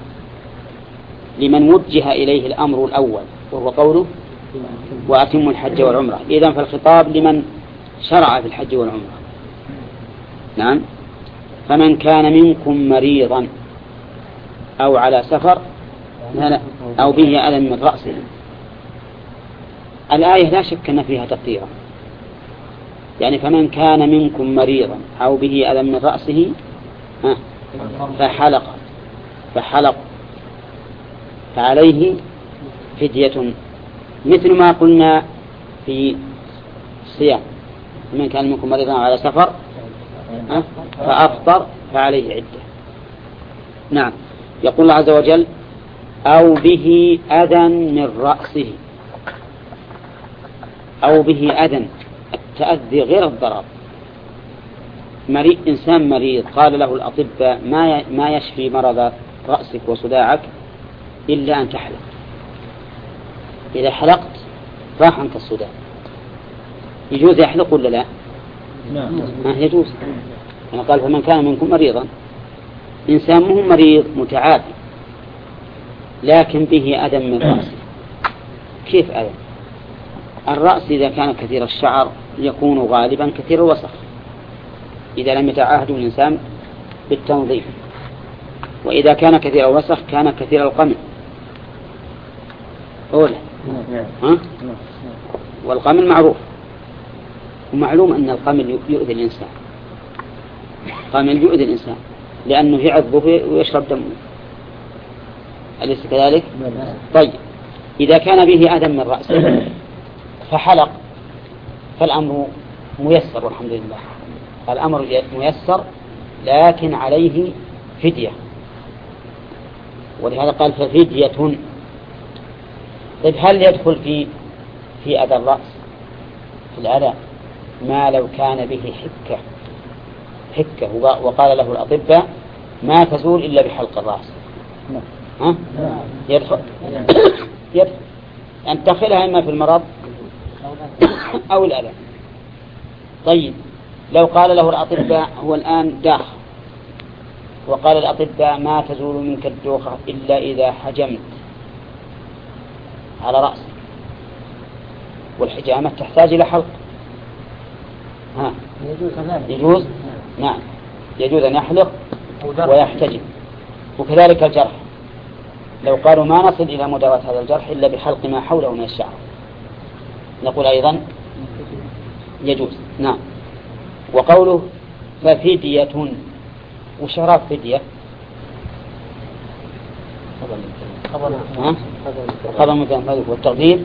لمن وجه إليه الأمر الأول وهو قوله وأتموا الحج والعمرة. إذن فالخطاب لمن شرع في الحج والعمرة. نعم. فمن كان منكم مريضا أو على سفر أو به أذى من رأسه. الآية لا شك أن فيها تقديرا، يعني فمن كان منكم مريضا أو به أذى من رأسه فحلق فعليه فدية، مثل ما قلنا في الصيام من كان منكم مريضا على سفر فأفطر فعليه عدة. نعم. يقول الله عز وجل أو به أذى من رأسه. أو به أذى، التأذي غير الضرر. إنسان مريض قال له الأطباء ما يشفي مرض رأسك وصداعك إلا أن تحلق، إذا حلقت راح عنك الصداع. يجوز يحلق ولا لا؟ ما يجوز. أنا قال فمن كان منكم مريضا، إنسان مو مريض متعافي لكن به أذى من رأسه. كيف أذى؟ الرأس إذا كان كثير الشعر يكون غالبا كثير الوسخ إذا لم يتعاهد الإنسان بالتنظيف، وإذا كان كثير الوسخ كان كثير القمل أولا. والقمل معروف ومعلوم أن القمل يؤذي الإنسان، القمل يؤذي الإنسان لأنه يعذبه ويشرب دمه، أليس كذلك؟ طيب إذا كان به أذى من رأسه فحلق فالأمر ميسر والحمد لله، الأمر ميسر لكن عليه فدية. ولهذا قال ففدية. طيب هل يدخل في أذى الرأس في الأذى ما لو كان به حكة وقال له الأطباء ما تزول إلا بحلق الرأس؟ يدخل أن تدخلها إما في المرض أو الأذى. طيب لو قال له الأطباء هو الآن داخ وقال الأطباء ما تزول منك الدوخة إلا إذا حجمت على رأسك، والحجامة تحتاج إلى حلق. يجوز نعم يجوز أن يحلق ويحتجم. وكذلك الجرح، لو قالوا ما نصل إلى مداواة هذا الجرح إلا بحلق ما حوله من الشعر، نقول أيضا يجوز. نعم. وقوله ففدية، وشراب فدية خبر مبتدأ والتقدير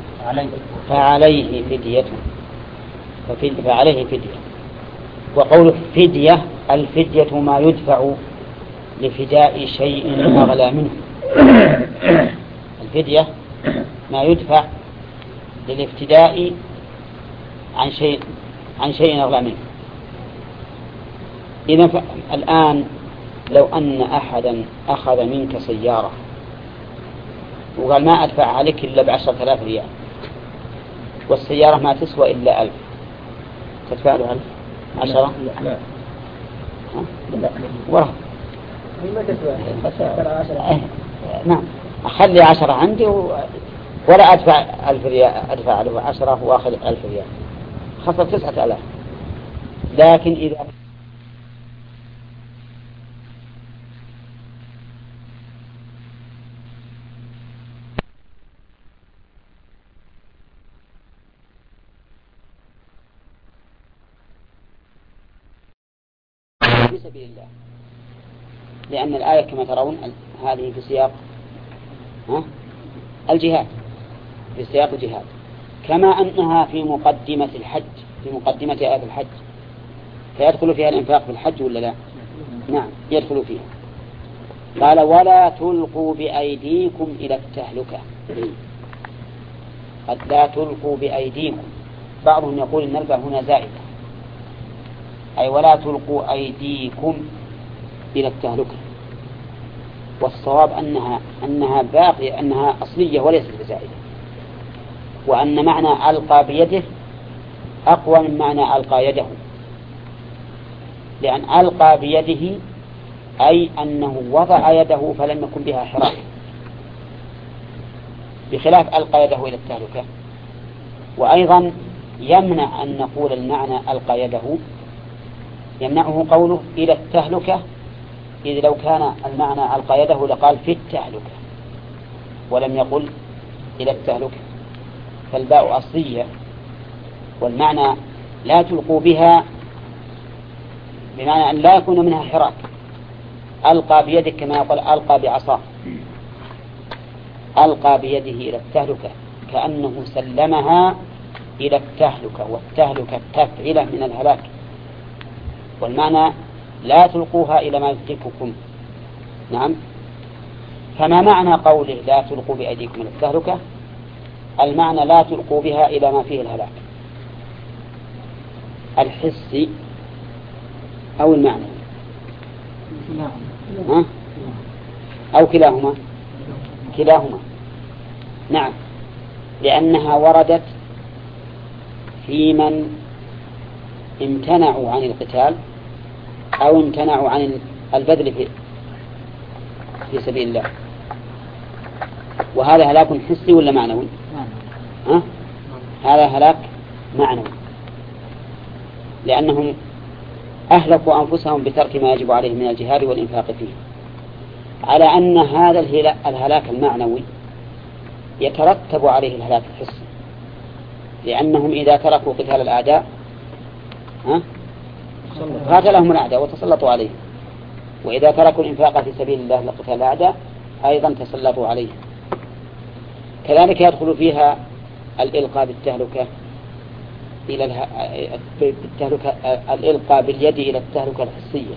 فعليه فدية، فعليه فدية. وقوله فدية، الفدية ما يدفع لفداء شيء أغلى منه. الفدية ما يدفع للافتداء عن شيء أغلى منه. إذا الآن لو أن أحدا أخذ منك سيارة وقال ما أدفع عليك إلا ب10,000 ريال، والسيارة ما تسوى إلا 1000، تدفع له 10؟ لا ورا ما تسوى. نعم، أخلي 10 عندي ولا أدفع 1000 ريال، أدفع له 10 وأخذ 1000 ريال، خسر 9,000. لكن إذا في سبيل الله، لأن الآية كما ترون هذه في سياق الجهاد، في سياق الجهاد، كما أنها في مقدمة الحج، في مقدمة آية الحج، فيدخل فيها الإنفاق في الحج ولا لا؟ نعم يدخل فيها. قال ولا تلقوا بأيديكم إلى التهلكة. قد لا تلقوا بأيديكم، بعضهم يقول إن الباء هنا زائدة، أي ولا تلقوا أيديكم إلى التهلكة، والصواب أنها باقية، أنها أصلية وليست بزائدة، وأن معنى ألقى بيده أقوى من معنى ألقى يده، لأن ألقى بيده أي أنه وضع يده فلم يكن بها حراك، بخلاف ألقى يده إلى التهلكة. وأيضا يمنع أن نقول المعنى ألقى يده، يمنعه قوله إلى التهلكة، إذ لو كان المعنى ألقى يده لقال في التهلكة ولم يقل إلى التهلكة، فالباء أصلية، والمعنى لا تلقوا بها بمعنى أن لا يكون منها حراك. ألقى بيدك كما يقول ألقى بعصاه، ألقى بيده إلى التهلكة كأنه سلمها إلى التهلكة، والتهلكة تفعيلة من الهلاك، والمعنى لا تلقوها إلى ما يفتككم. نعم. فما معنى قوله لا تلقوا بأيديكم إلى التهلكة؟ المعنى لا تلقوا بها إلى ما فيه الهلاك، الحسي أو المعنى أو كلاهما. كلاهما نعم، لأنها وردت في من امتنعوا عن القتال أو امتنعوا عن البذل في سبيل الله، وهذا هلاك حسي ولا معنوي؟ هذا هلاك معنوي، لأنهم أهلكوا أنفسهم بترك ما يجب عليهم من الجهاد والإنفاق فيه، على أن هذا الهلاك المعنوي يترتب عليه الهلاك الحسي، لأنهم إذا تركوا قتال الأعداء قاتلهم الأعداء وتسلطوا عليهم، وإذا تركوا الإنفاق في سبيل الله لقتال الأعداء أيضا تسلطوا عليه. كذلك يدخل فيها الإلقاء بالتهلكة إلى الإلقاء باليد إلى التهلكة الحسية،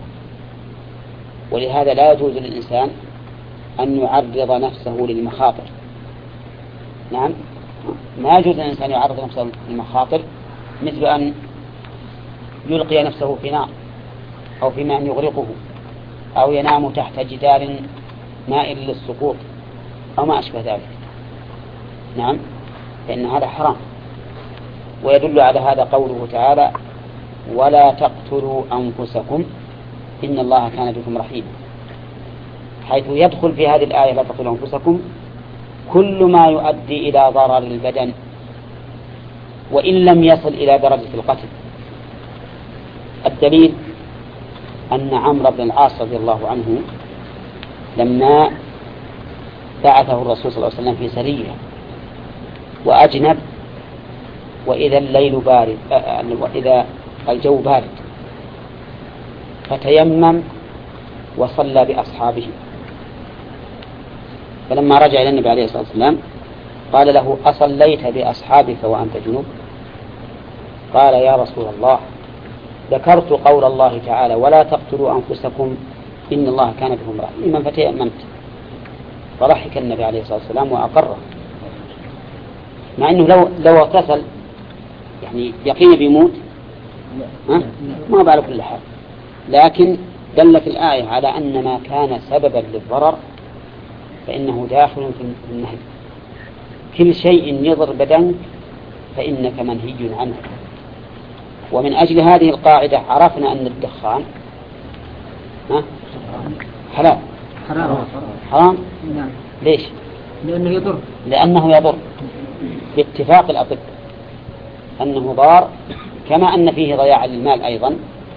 ولهذا لا يجوز للإنسان أن يعرض نفسه للمخاطر. نعم، ما يجوز للإنسان يعرض نفسه للمخاطر، مثل أن يلقي نفسه في نار أو في ماء يغرقه، أو ينام تحت جدار مائل للسقوط أو ما أشبه ذلك. نعم، لأن هذا حرام. ويدل على هذا قوله تعالى ولا تقتلوا أنفسكم إن الله كان بكم رحيما، حيث يدخل في هذه الآية لا تقتلوا أنفسكم كل ما يؤدي إلى ضرر البدن وإن لم يصل إلى درجة القتل. الدليل أن عمرو بن العاص رضي الله عنه لما بعثه الرسول صلى الله عليه وسلم في سرية وأجنب وإذا الليل بارد وإذا الجو بارد، فتيمم وصلى بأصحابه، فلما رجع إلى النبي عليه الصلاة والسلام قال له: أصليت بأصحابك وأنت جنوب؟ قال: يا رسول الله، ذكرت قول الله تعالى: ولا تقتلوا أنفسكم إن الله كان بكم رحيما، فتيممت. فضحك النبي عليه الصلاة والسلام وأقره، مع أنه لو اغتسل يعني يقين بيموت ما بعد كل حال، لكن دلت الآية على أن ما كان سببا للضرر فإنه داخل في النهي. كل شيء يضر بدنك فإنك منهي عنه. ومن أجل هذه القاعدة عرفنا أن الدخان حلال. حرام. ليش؟ لأنه يضر باتفاق الأطباء أنه ضار، كما أن فيه ضياع للمال أيضا،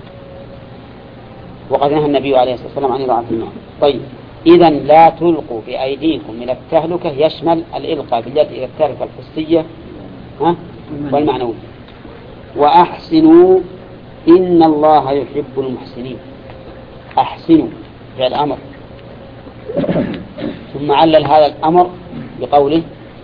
وقد نهى النبي عليه الصلاة والسلام عن إضاعة المال. طيب، إذن لا تلقوا بأيديكم إلى التهلكة يشمل الإلقاء باليد إلى التهلكة الحسية والمعنوية. وأحسنوا إن الله يحب المحسنين. أحسنوا فعل أمر، ثم علل هذا الأمر بقوله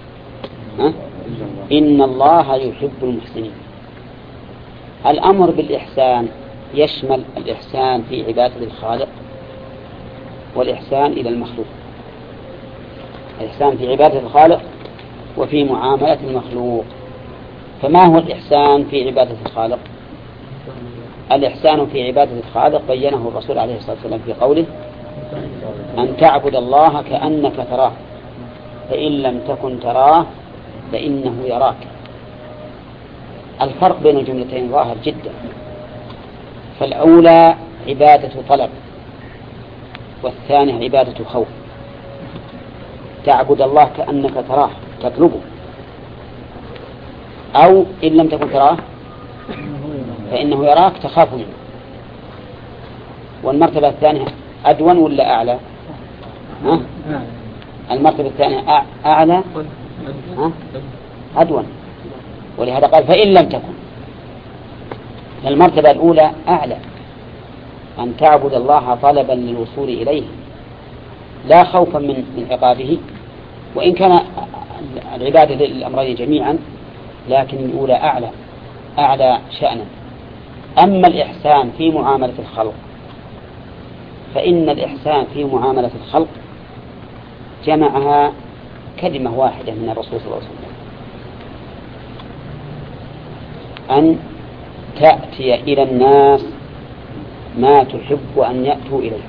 إن الله يحب المحسنين. الأمر بالإحسان يشمل الإحسان في عبادة الخالق والإحسان إلى المخلوق. الإحسان في عبادة الخالق وفي معاملة المخلوق. فما هو الإحسان في عبادة الخالق؟ الإحسان في عبادة الخالق بينه الرسول عليه الصلاة والسلام في قوله: أن تعبد الله كأنك تراه فإن لم تكن تراه فإنه يراك. الفرق بين الجملتين ظاهر جدا. فالأولى عبادة طلب، والثانية عبادة خوف. تعبد الله كأنك تراه تطلبه، أو إن لم تكن تراه فإنه يراك تخاف منه. والمرتبة الثانية أدون ولا أعلى؟ المرتبة الثانية أعلى أدون، ولهذا قال فإن لم تكن. المرتبة الأولى أعلى، أن تعبد الله طلبا للوصول إليه لا خوفا من عقابه، وإن كان العبادة للأمرين جميعا، لكن الأولى أعلى شأنا. أما الإحسان في معاملة الخلق فإن الإحسان في معاملة الخلق جمعها كلمة واحدة من الرسول صلى الله عليه وسلم: أن تأتي إلى الناس ما تحب أن يأتوا إليك.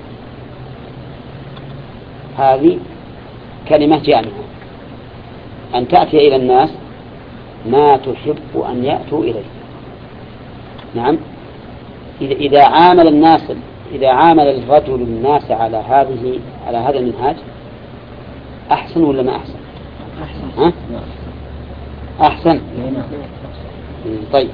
هذه كلمة جامعة، أن تأتي إلى الناس ما تحب أن يأتوا إليك. نعم، إذا عامل الرجل الناس على هذا المنهاج أحسن ولا ما أحسن؟ أحسن. طيب،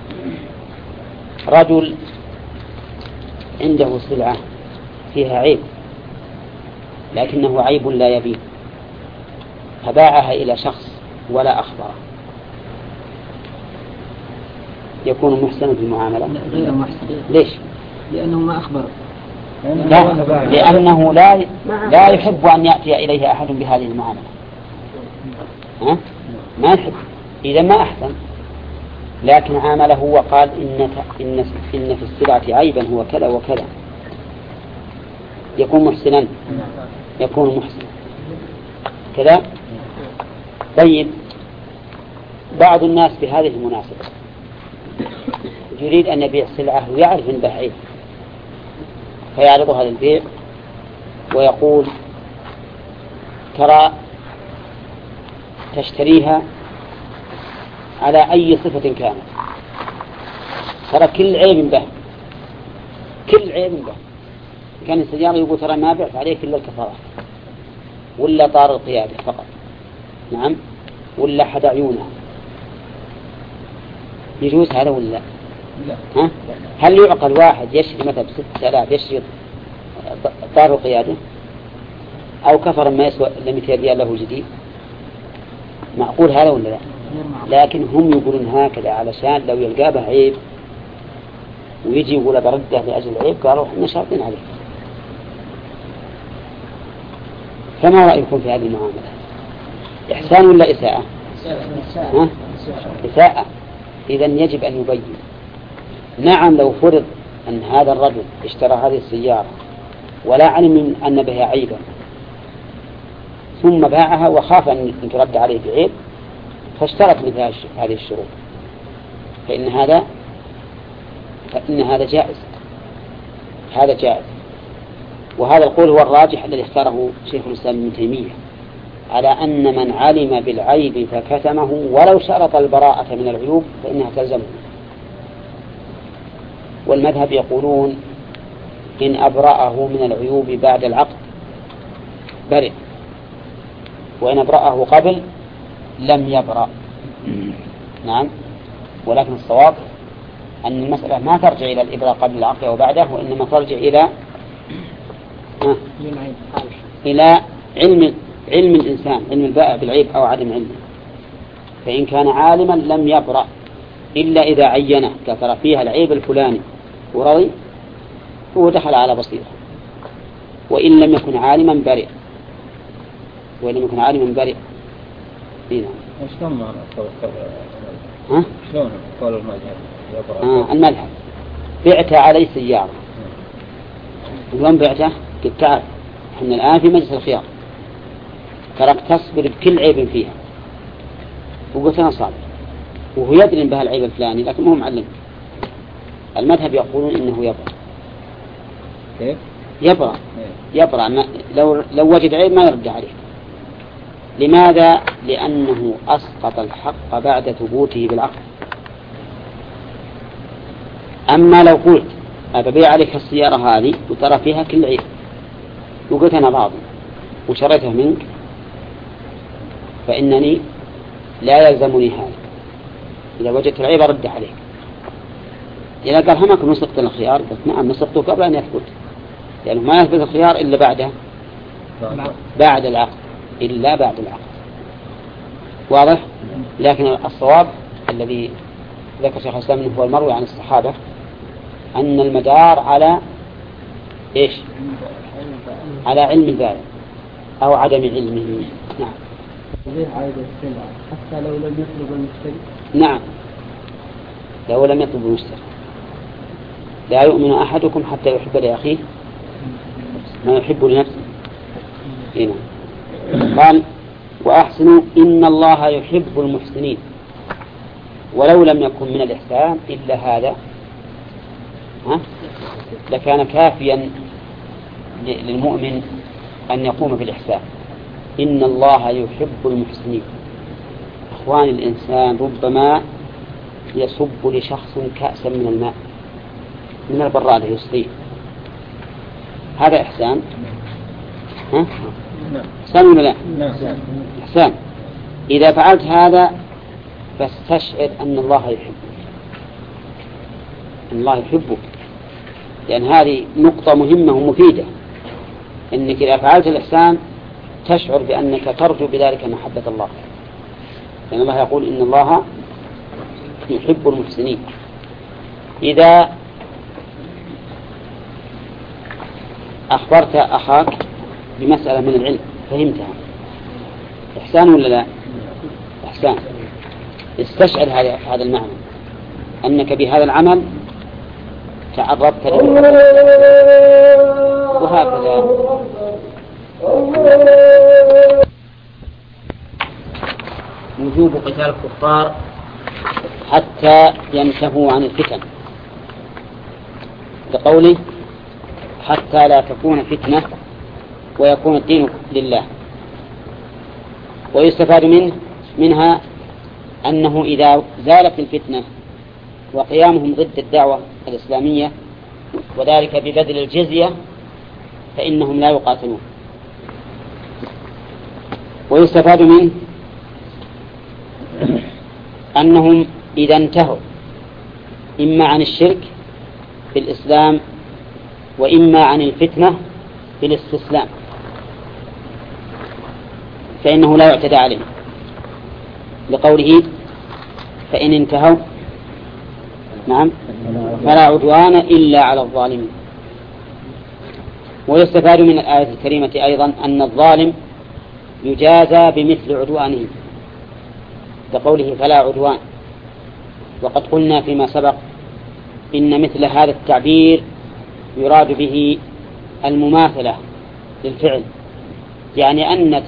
رجل عنده سلعة فيها عيب لكنه عيب لا يبين، فباعها إلى شخص ولا أخبره، يكون محسنا في المعاملة؟ غير محسن. ليش؟ لأنه ما أخبر. لأنه لا يحب أن يأتي إليه أحد بهذه المعاملة. ما يحب، إذا ما أحسن. لكن عامله وقال إن في السلعة عيبا هو كذا وكذا، يكون محسنا، يكون محسنا كذا. طيب، بعض الناس بهذه المناسبة يريد أن يبيع سلعة ويعرف أن به عيب، فيعرضها للبيع ويقول: ترى تشتريها على أي صفة كانت، ترى كل عيب به، كل عيب به. كان السيارة يقول: ترى ما بعت عليك إلا الكفارات، ولا طار القيادة فقط، نعم، ولا حد عيونها، يجوز هذا ولا لا؟ لا. ها؟ هل يعقل واحد يشري مثلا ب6000 يشري دار القيادة أو كفر ما يسوى إلا 200 ريال له جديد؟ معقول هذا ولا لا؟ لكن هم يقولون هكذا علشان لو يلقى به عيب ويجي يقول برده لأجل العيب قالوا احنا شاطين عليه. فما رأيكم في هذه المعاملة؟ إحسان ولا إساءة؟ ها؟ إساءة. إذن يجب أن يبين. نعم لو فرض أن هذا الرجل اشترى هذه السيارة ولا علم أن بها عيبا ثم باعها وخاف أن ترد عليه بعيب فاشترط مثل هذه الشروط فإن هذا جائز. هذا جائز. وهذا القول هو الراجح الذي اختاره شيخ الإسلام ابن تيمية على أن من علم بالعيب فكتمه ولو شرط البراءة من العيوب فإنها تلزمه. والمذهب يقولون إن أبرأه من العيوب بعد العقد برئ وإن أبرأه قبل لم يبرأ. نعم. ولكن الصواب أن المسألة ما ترجع إلى الإبراء قبل العقد أو بعده وإنما ترجع إلى علم الإنسان، علم البائع بالعيب أو عدم علمه. فإن كان عالما لم يبرأ إلا إذا عينه كثر فيها العيب الفلاني ورضي ودخل على بصيرة. وإن لم يكن عالما برئ. شلون ما شلون قال المذهب؟ المذهب بعت علي سيارة اليوم بعته قلت تعال احنا الآن في مجلس الخيار ترك تصبر بكل عيب فيها وقلت أنا صابر وهو يدري بها العيب الفلاني لكن هو معلم. المذهب يقولون إنه يبرأ. كيف؟ يبرأ لو وجد عيب ما يرد عليه. لماذا؟ لأنه أسقط الحق بعد ثبوته بالعقل. أما لو قلت أبيع عليك السيارة هذه وترى فيها كل عيب وقلت أنا راضي وشريتها منك فإنني لا يلزمني هذا. إذا وجدت العيب أرد عليك. إذا قال همك نسقط الخيار قلت نعم نسقطه قبل أن يثبت لأنه ما يثبت الخيار إلا بعد العقد إلا بعد العقد. واضح؟ لكن الصواب الذي ذكر شيخ الإسلام أنه هو المروي عن الصحابة أن المدار على إيش؟ على علم البائع أو عدم علمه. نعم. حتى لو لم يطلب المشتري. نعم لو لم يطلب المشتري. لا يؤمن أحدكم حتى يحب لأخيه ما يحب لنفسه. هنا قال وأحسنوا إن الله يحب المحسنين. ولو لم يكن من الإحسان إلا هذا لكان كافيا للمؤمن أن يقوم بالإحسان. إن الله يحب المحسنين. إخوان الإنسان ربما يصب لشخص كأسا من الماء من البرادة يسقيه هذا إحسان؟ إحسان ولا لا؟ إحسان. إذا فعلت هذا فاستشعر أن الله يحبك. أن الله يحبك لأن هذه نقطة مهمة ومفيدة أنك إذا فعلت الإحسان تشعر بأنك ترجو بذلك محبة الله لأن الله يقول إن الله يحب المحسنين. إذا أخبرت أخاك بمسألة من العلم فهمتها إحسان ولا لا؟ إحسان. استشعر هذا المعنى أنك بهذا العمل تعرضت له وهكذا. وجوب قتال الكفار حتى ينتهوا عن الفتن بقوله حتى لا تكون فتنة ويكون الدين لله. ويستفاد منها أنه إذا زالت الفتنة وقيامهم ضد الدعوة الإسلامية وذلك ببذل الجزية فإنهم لا يقاتلون. ويستفاد منه أنهم إذا انتهوا إما عن الشرك في الإسلام وإما عن الفتنة في الاستسلام، فإنه لا يعتدى عليه، لقوله فإن انتهوا نعم فلا عدوان إلا على الظالمين. ويستفاد من الآية الكريمة أيضا أن الظالم يجازى بمثل عدوانه، لقوله فلا عدوان. وقد قلنا فيما سبق إن مثل هذا التعبير يراد به المماثلة للفعل، يعني أن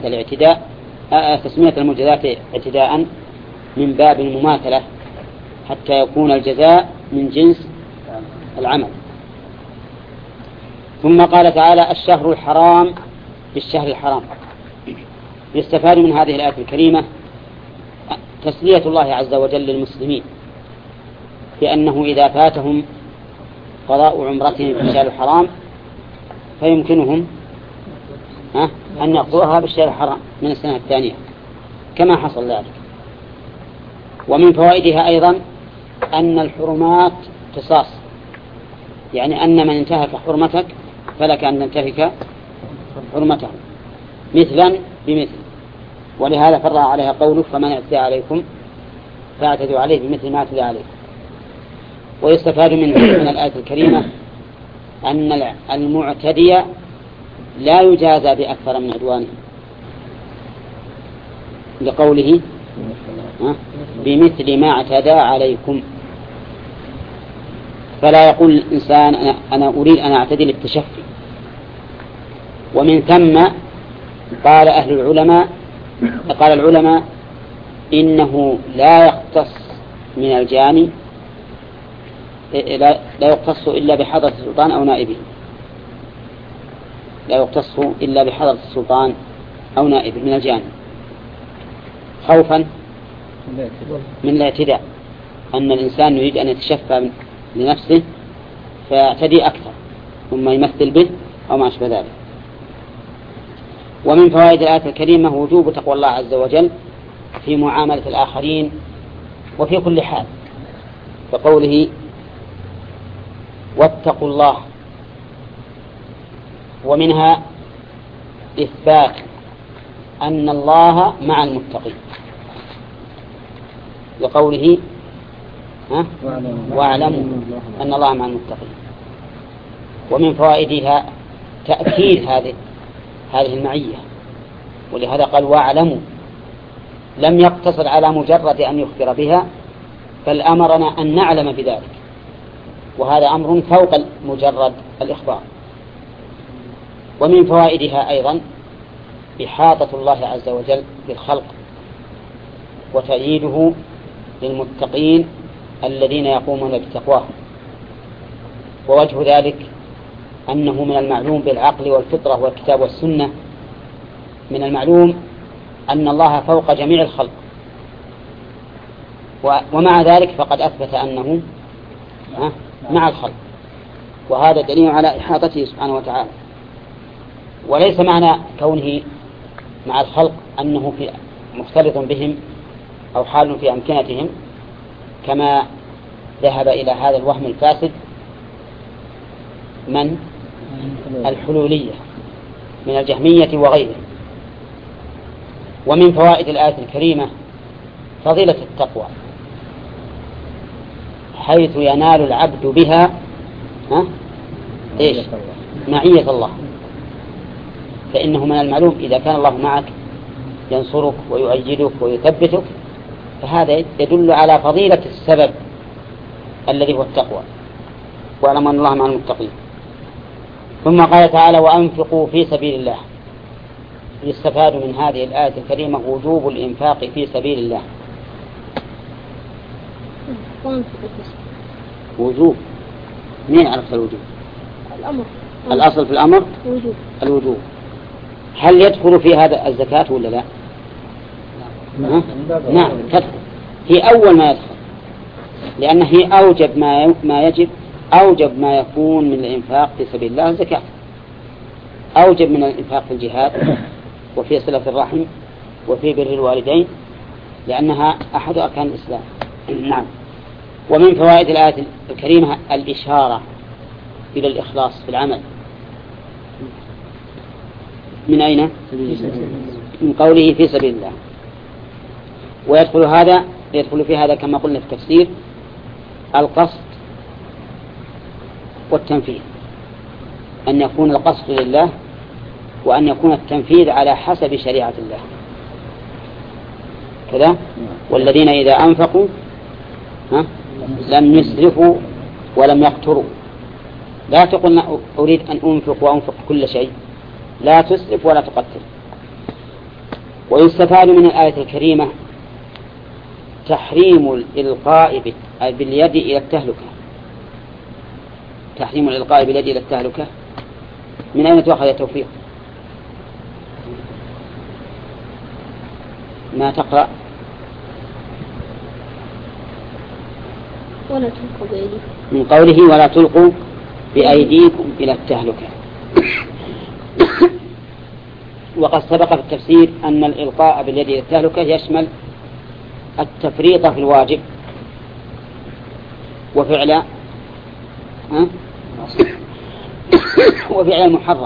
تسمية المجازات اعتداء من باب المماثلة حتى يكون الجزاء من جنس العمل. ثم قال تعالى الشهر الحرام بالشهر الحرام. يستفاد من هذه الآية الكريمة تسلية الله عز وجل للمسلمين بأنه إذا فاتهم قضاء عمرتهم في الشهر الحرام فيمكنهم أن يقضوها بالشهر الحرام من السنة الثانية كما حصل ذلك. ومن فوائدها أيضا أن الحرمات قصاص، يعني أن من انتهك حرمتك فلك أن تنتهك حرمته مثلا بمثل، ولهذا فرع عليها قوله فمن اعتدى عليكم فاعتدوا عليه بمثل ما اعتدى عليكم. ويستفاد من الآية الكريمة أن المعتدي لا يجازى بأكثر من عدوانه، لقوله بمثل ما اعتدى عليكم. فلا يقول الإنسان أنا أريد أن أعتدي للتشفي. ومن ثم قال العلماء إنه لا يختص من الجاني، لا يختص إلا بحضرة السلطان أو نائبه، لا يختص إلا بحضرة السلطان أو نائبه من الجاني، خوفا من الاعتداء، أن الإنسان يريد أن يتشفى لنفسه فيعتدي أكثر ثم يمثل به أو ما أشبه ذلك. ومن فوائد الآية الكريمة وجوب تقوى الله عز وجل في معاملة الآخرين وفي كل حال، فقوله واتقوا الله. ومنها إثبات أن الله مع المتقين، لقوله واعلموا أن الله مع المتقين. ومن فوائدها تأكيد هذه المعية، ولهذا قال واعلموا، لم يقتصر على مجرد أن يخبر بها بل أمرنا أن نعلم بذلك، وهذا أمر فوق مجرد الإخبار. ومن فوائدها أيضا إحاطة الله عز وجل بالخلق وتأييده للمتقين الذين يقومون بتقواه. ووجه ذلك أنه من المعلوم بالعقل والفطرة والكتاب والسنة، من المعلوم أن الله فوق جميع الخلق، ومع ذلك فقد أثبت أنه مع الخلق، وهذا دليل على إحاطته سبحانه وتعالى. وليس معنى كونه مع الخلق أنه مختلط بهم أو حال في أمكنتهم كما ذهب إلى هذا الوهم الفاسد من الحلولية من الجهمية وغيرهم. ومن فوائد الآية الكريمة فضيلة التقوى، حيث ينال العبد بها معية الله. فإنه من المعلوم إذا كان الله معك ينصرك ويؤيدك ويثبتك، فهذا يدل على فضيلة السبب الذي هو التقوى، واعلم أن الله مع المتقين. ثم قال تعالى وأنفقوا في سبيل الله. يستفاد من هذه الآية الكريمة وجوب الإنفاق في سبيل الله. وجوب، مين عرف الوجوب؟ الأمر. الأصل في الأمر الوجوب. هل يدخل في هذا الزكاة ولا لا؟ نعم تدخل، هي أول ما يدخل، لأن هي أوجب ما يجب، أوجب ما يكون من الإنفاق في سبيل الله الزكاة، أوجب من الإنفاق في الجهاد وفي صلة الرحم وفي بر الوالدين، لأنها أحد أركان الإسلام. نعم. ومن فوائد الآية الكريمة الإشارة إلى الإخلاص في العمل. من أين؟ من قوله في سبيل الله. ويدخل في هذا كما قلنا في التفسير القصد والتنفيذ، أن يكون القصد لله وأن يكون التنفيذ على حسب شريعة الله كذا. والذين إذا أنفقوا لم يسرفوا ولم يقتروا. لا تقل أريد أن أنفق وأنفق كل شيء، لا تسرف ولا تقتر. ويستفاد من الآية الكريمة تحريم الإلقاء باليد إلى التهلكة. تحريم الإلقاء باليد إلى التهلكة من أين تأخذ التوفيق؟ ما تقرأ؟ ولا تلقوا بأيديكم. من قوله ولا تلقوا بأيديكم إلى التهلكة. وقد سبق في التفسير أن الإلقاء باليد إلى التهلكة يشمل التفريط في الواجب وفعل المحرم،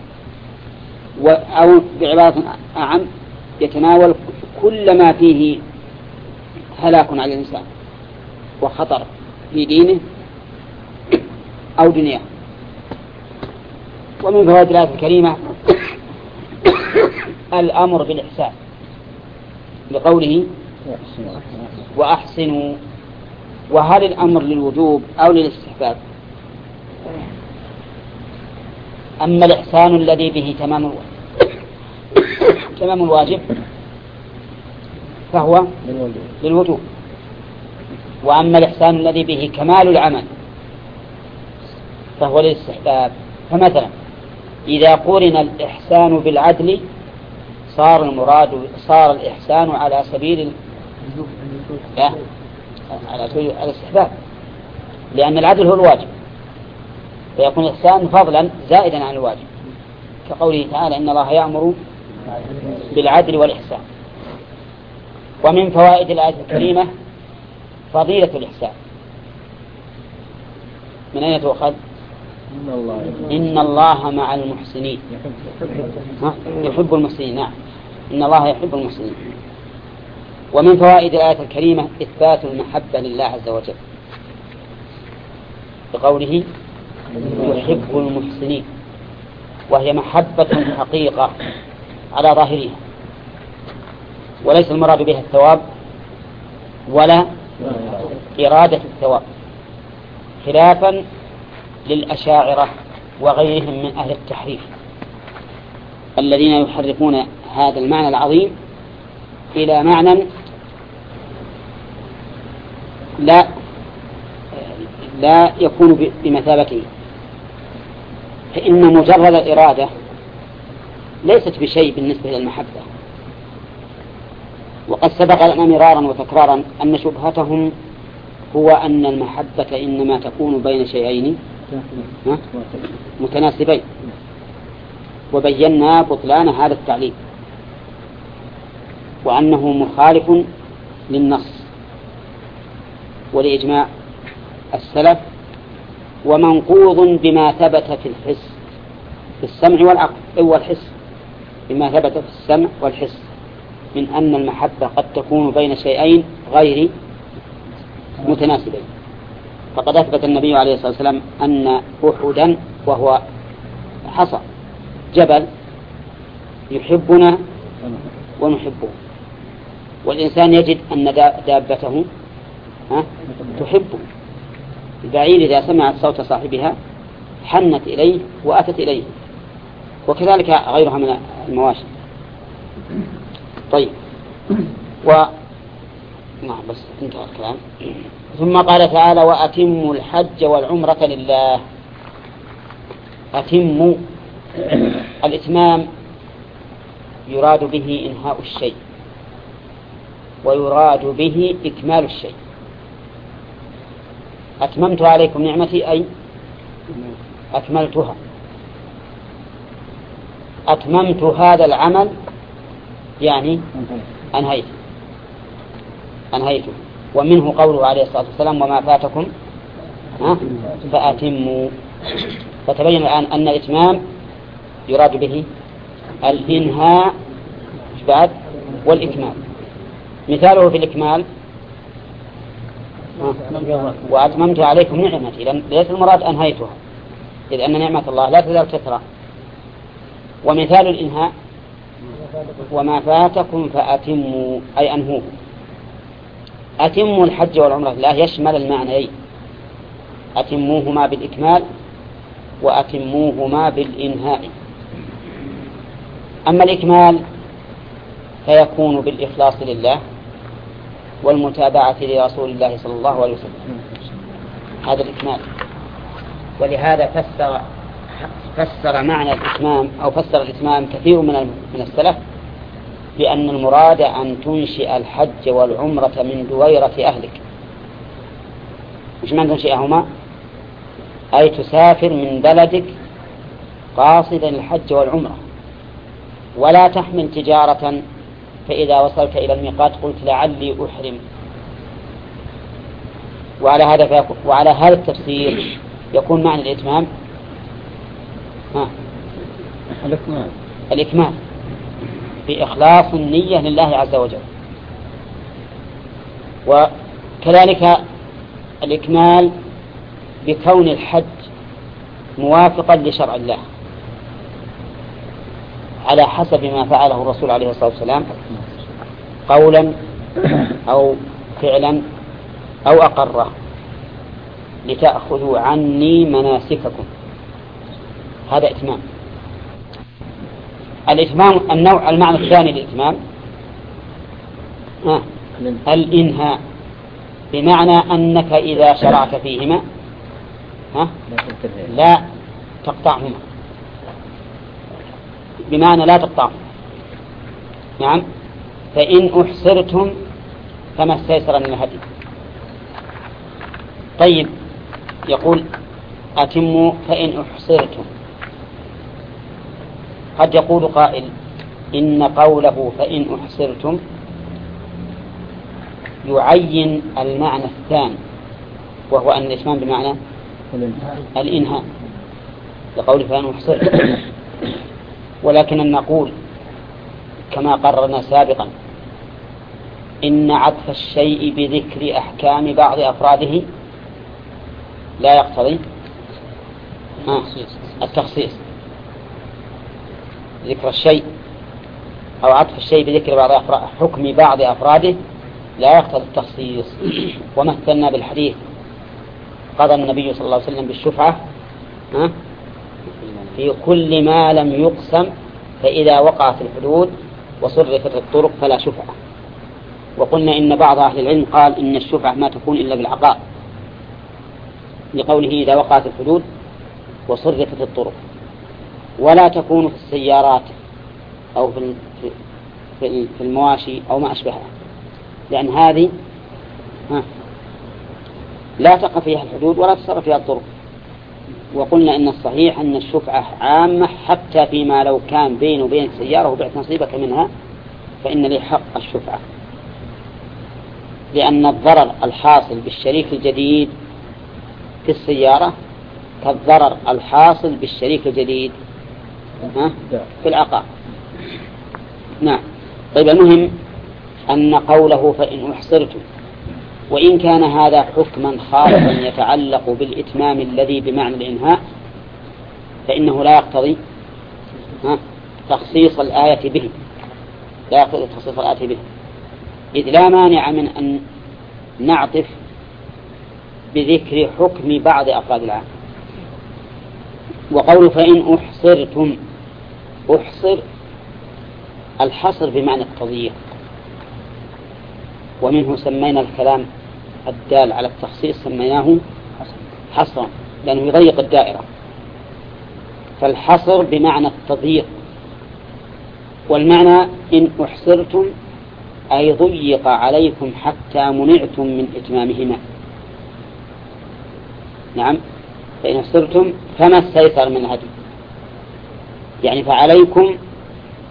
أو بعبارة أعم يتناول كل ما فيه هلاك على الإنسان وخطر في دينه أو دنياه. ومن فوائد الآية الكريمة الأمر بالإحسان لقوله وأحسنوا. وهل الأمر للوجوب أو للاستحباب؟ أما الإحسان الذي به تمام الواجب فهو للوجوب، وأما الإحسان الذي به كمال العمل فهو للاستحباب. فمثلا إذا قرن الإحسان بالعدل صار الإحسان على سبيل الاستحباب، لأن العدل هو الواجب، فيكون الإحسان فضلا زائدا عن الواجب، كقوله تعالى إن الله يأمر بالعدل والإحسان. ومن فوائد الآية الكريمة فضيلة الإحسان. من أين تؤخذ؟ إن الله مع المحسنين، يحب المحسنين. نعم، إن الله يحب المحسنين. ومن فوائد الآية الكريمة إثبات المحبة لله عز وجل بقوله يحب المحسنين، وهي محبة حقيقة على ظاهرها، وليس المراد بها الثواب ولا إرادة الثواب، خلافا للأشاعرة وغيرهم من أهل التحريف الذين يحرفون هذا المعنى العظيم إلى معنى لا يكون بمثابته. فإن مجرد الإرادة ليست بشيء بالنسبة للمحبة. وقد سبق لنا مرارا وتكرارا أن شبهتهم هو أن المحبة إنما تكون بين شيئين متناسبين، وبينا بطلان هذا التعليل وأنه مخالف للنص ولإجماع السلف، ومنقوض بما ثبت في الحس في السمع والعقل والحس، بما ثبت في السمع والحس من أن المحبة قد تكون بين شيئين غير متناسبين. فقد أثبت النبي عليه الصلاة والسلام أن أحدا وهو حصى جبل يحبنا ونحبه، والإنسان يجد أن دابته تحبه. البعير إذا سمعت صوت صاحبها حنت إليه وأتت إليه، وكذلك غيرها من المواشي. طيب، نعم بس انتهى الكلام. ثم قال تعالى وأتموا الحج والعمرة لله. أتموا، الإتمام يراد به إنهاء الشيء، ويراد به إكمال الشيء. أتممت عليكم نعمتي أي أكملتها، أتممت هذا العمل يعني أنهيته. ومنه قوله عليه الصلاة والسلام وما فاتكم فأتموا. فتبين الآن أن الإتمام يراد به الإنهاء بعد والإكمال. مثاله في الإكمال وأتممت عليكم نعمتي، ليس المراد أنهيتها، إذ أن نعمة الله لا تزال تترى. ومثال الإنهاء وما فاتكم فأتموا أي أنهوه. أتموا الحج والعمرة لا يشمل المعنيين، أتموهما بالإكمال وأتموهما بالإنهاء. أما الإكمال فيكون بالإخلاص لله والمتابعة لرسول الله صلى الله عليه وسلم، هذا الإكمال. ولهذا فسر معنى الإتمام أو فسر الإتمام كثير من السلف بأن المراد أن تنشئ الحج والعمرة من دويرة أهلك. مش معنى تنشئهما أي تسافر من بلدك قاصدا الحج والعمرة، ولا تحمل تجارة فإذا وصلت إلى الميقات قلت لعلي أحرم. وعلى هذا التفسير يكون معنى الإتمام الإكمال بإخلاص النية لله عز وجل. وكذلك الإكمال بكون الحج موافقا لشرع الله على حسب ما فعله الرسول عليه الصلاة والسلام قولا أو فعلا أو أقره لتأخذوا عني مناسككم. هذا إتمام. الإتمام النوع المعنى الثاني للإتمام الإنهاء، بمعنى أنك إذا شرعت فيهما لا تقطعهما، بمعنى لا تقطعهما. نعم. فإن أحصرتم فما استيسر من الهدي. طيب يقول أتموا فإن أحصرتم. قد يقول قائل إن قوله فإن أحصرتم يعين المعنى الثاني، وهو أن الإتمام بمعنى الإنهاء لقوله فإن أحصرتم. ولكن نقول كما قررنا سابقا إن عطف الشيء بذكر أحكام بعض أفراده لا يقتضي التخصيص. ذكر الشيء أو عطف الشيء بذكر حكم بعض أفراده لا يقتضي التخصيص. ومثلنا بالحديث قضى النبي صلى الله عليه وسلم بالشفعة في كل ما لم يقسم، فإذا وقعت الحدود وصرفت الطرق فلا شفعة. وقلنا إن بعض أهل العلم قال إن الشفعة ما تكون إلا بالعقاء، لقوله إذا وقعت الحدود وصرفت الطرق، ولا تكون في السيارات أو في المواشي أو ما أشبهها، لأن هذه لا تقع فيها الحدود ولا تصرف فيها الطرق. وقلنا إن الصحيح أن الشفعة عامة حتى فيما لو كان بين وبين السيارة وبعت نصيبك منها فإن لي حق الشفعة، لأن الضرر الحاصل بالشريك الجديد في السيارة كالضرر الحاصل بالشريك الجديد في العقار. نعم. طيب المهم أن قوله فإن أحصرتم، وإن كان هذا حكما خاصا يتعلق بالإتمام الذي بمعنى الإنهاء فإنه لا يقتضي تخصيص الآية به، لا يقتضي تخصيص الآية به، إذ لا مانع من أن نعطف بذكر حكم بعض أفراد العام. وقول فإن أحصرتم، أحصر الحصر بمعنى التضييق، ومنه سمينا الكلام الدال على التخصيص سميناه حصرا لأنه يضيق الدائرة. فالحصر بمعنى التضييق، والمعنى إن أحصرتم أي ضيق عليكم حتى منعتم من إتمامهما. نعم. فإن أحصرتم فما استيسر من الهدي، يعني فعليكم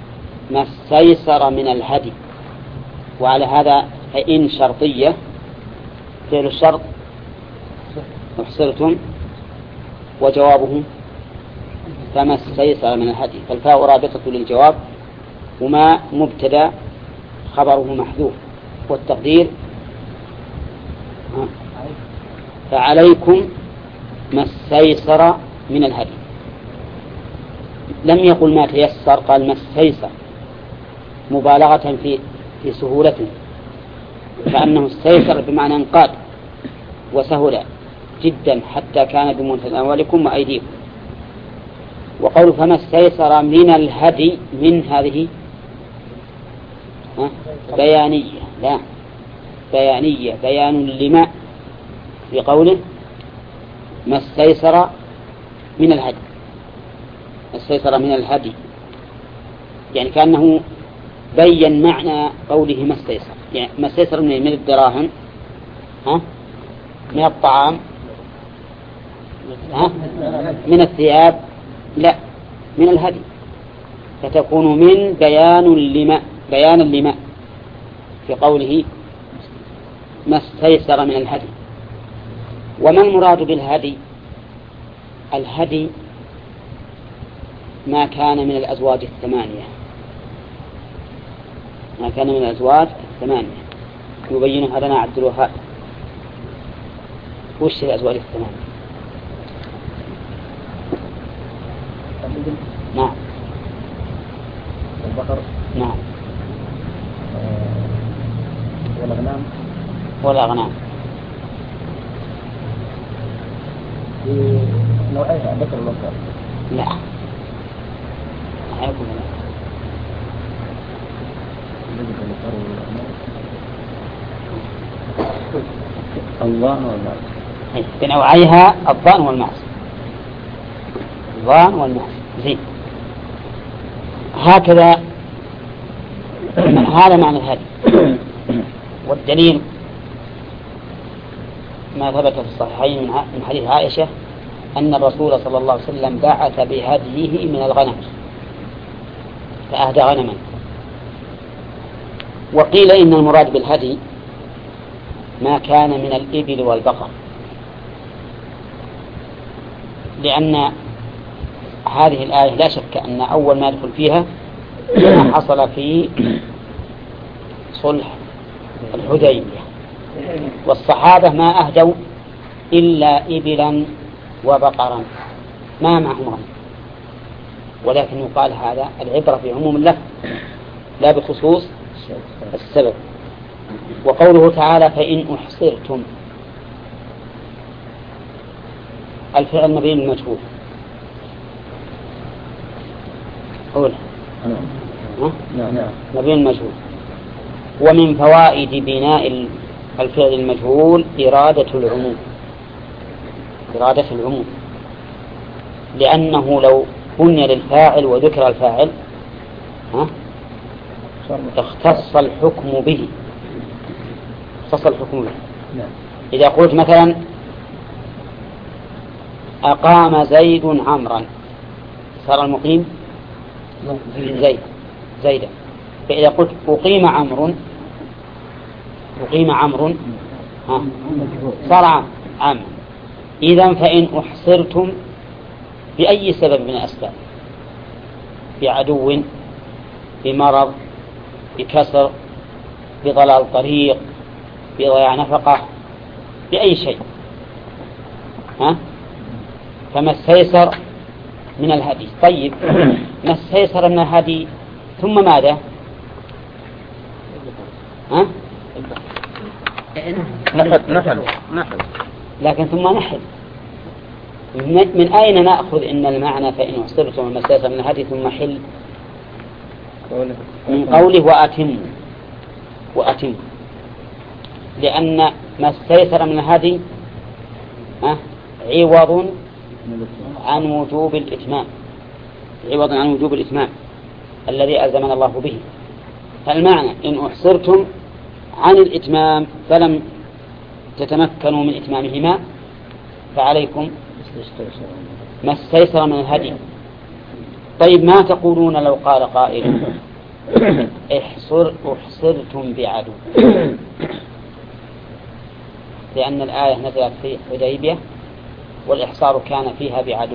ما استيسر من الهدي. وعلى هذا فإن شرطية فعل الشرط أحصرتم، وجوابه فما استيسر من الهدي، فالفاء رابطة للجواب، وما مبتدا خبره محذوف، والتقدير فعليكم ما استيسر من الهدي. لم يقل ما تيسر، قال ما استيسر مبالغة في سهولته، فأنه استيسر بمعنى انقاد وسهل جدا حتى كان بمتناولكم وأيديكم. وقول فما استيسر من الهدي، من هذه بيانية، لا بيانية، بيان لما في قوله ما استيسر من الهدي، استيسر من الهدي، يعني كأنه بين معنى قوله ما استيسر، يعني ما استيسر من الدراهم، من الطعام، من الثياب، لا من الهدي، فتكون من بيانا لما في قوله ما استيسر من الهدي. وما المراد بالهدي؟ الهدي ما كان من الأزواج الثمانية، ما كان من الأزواج الثمانية، يبينها لنا عبد الوهاب. وش الأزواج الثمانية؟ نعم البقر، نعم والأغنام، والأغنام نوعيها ذكر والأنثى. لا أعرفه الضان والمعز، بنوعيها الضان والمعز، الضان والمعز. زين، هكذا هذا معنى الهدي. والدليل ما ثبت في الصحيحين من حديث عائشة أن الرسول صلى الله عليه وسلم بعث بهديه من الغنم، فأهدى غنما. وقيل إن المراد بالهدي ما كان من الإبل والبقر، لأن هذه الآية لا شك أن أول ما يدخل فيها ما حصل في صلح الحديبية، والصحابة ما أهدوا إلا إبلا وبقرا ما معهم غنم، ولكن يقال هذا العبرة في عموم اللفظ لا بخصوص السبب. وقوله تعالى فإن أحصرتم، الفعل مبني للمجهول، قول مبني للمجهول. ومن فوائد بناء الفعل المجهول إرادة العموم، إرادة العموم، لأنه لو بني للفاعل وذكر الفاعل اختص الحكم به، اختص الحكم به. إذا قلت مثلا أقام زيد عمرا، صار المقيم زيدا. فإذا قلت أقيم عمرو صار عام. إذن فإن أحصرتم بأي سبب من الأسباب، بعدو، بمرض، بكسر، بضلال طريق، بضياع نفقة، بأي شيء، فما استيسر من الهدي. طيب ما استيسر من الهدي ثم ماذا؟ نحل. لكن ثم نحل. من أين نأخذ إن المعنى فإن أحصرتم وما استيسر من الهدي ثم حل؟ من قوله وأتم، لأن ما استيسر من الهدي عوض عن وجوب الإتمام، عوض عن وجوب الإتمام الذي ألزمنا الله به. فالمعنى إن أحصرتم عن الإتمام فلم تتمكنوا من إتمامهما فعليكم ما استيسر من الهدي. طيب ما تقولون لو قال قائل أحصرتم بعدو، لأن الآية نزلت في حديبية والإحصار كان فيها بعدو.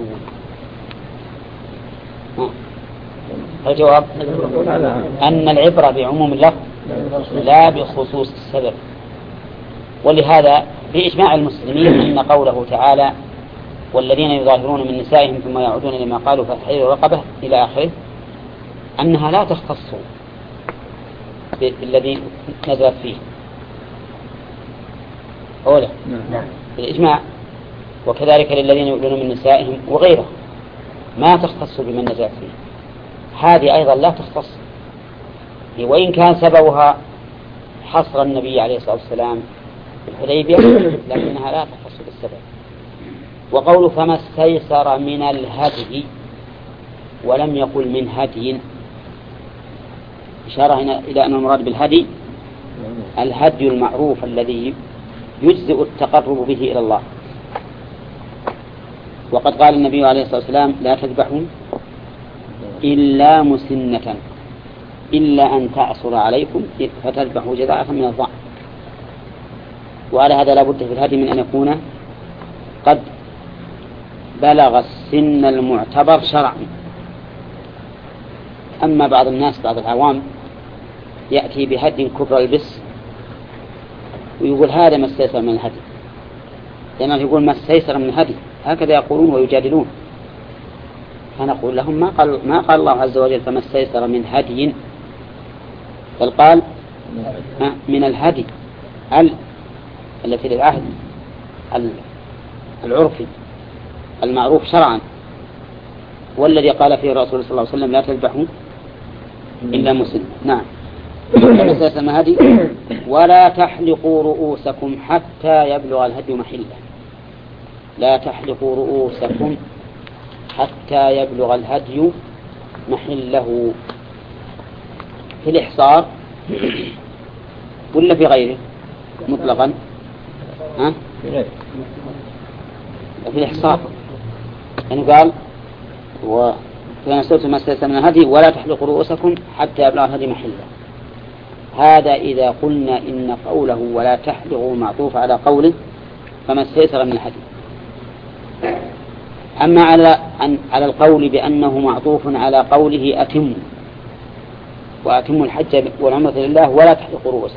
الجواب أن العبرة بعموم اللفظ لا بخصوص السبب. ولهذا بإجماع المسلمين أن قوله تعالى والذين يظاهرون من نسائهم ثم يعودون لما قالوا فتحرير رقبة إلى آخره أنها لا تختص بالذي نزلت فيه أولا بالإجماع، وكذلك للذين يؤلون من نسائهم وغيره ما تختص بمن نزلت فيه. هذه أيضا لا تختص، وإن كان سببها حصر النبي عليه الصلاة والسلام في الحديبية لكنها لا تختص بالسبب. وقول فما استيسر من الهدي ولم يقل من هدي إشارة إلى أن المراد بالهدي الهدي المعروف الذي يجزئ التقرب به إلى الله. وقد قال النبي عليه الصلاة والسلام لا تذبحوا إلا مسنة إلا أن تعصر عليكم فتذبحوا جذعة من الضأن. وعلى هذا لا بد في الهدي من أن يكون قد بلغ السن المعتبر شرعا. أما بعض الناس بعض العوام يأتي بهدي كبر البس ويقول هذا ما استيسر من الهدي، لأنه يقول ما استيسر من الهدي، هكذا يقولون ويجادلون. فنقول لهم ما قال الله عز وجل فما استيسر من هدي، بل قال من الهدي التي للعهد العرفي المعروف شرعا، والذي قال فيه الرسول صلى الله عليه وسلم لا تذبحوا إلا مسلم. نعم. هدي ولا تحلقوا رؤوسكم حتى يبلغ الهدي محله. لا تحلقوا رؤوسكم حتى يبلغ الهدي محله في الإحصار ولا في غيره مطلقا؟ في الإحصار يعني قال فإن سئلتم ما استيسر من الهدي ولا تحلقوا رؤوسكم حتى يبلغ الهدي محله. هذا إذا قلنا إن قوله ولا تحلقوا معطوف على قوله فما استيسر من الهدي. أما على القول بأنه معطوف على قوله أتموا وأتموا الحج والعمرة لله ولا تحلقوا رؤوسكم،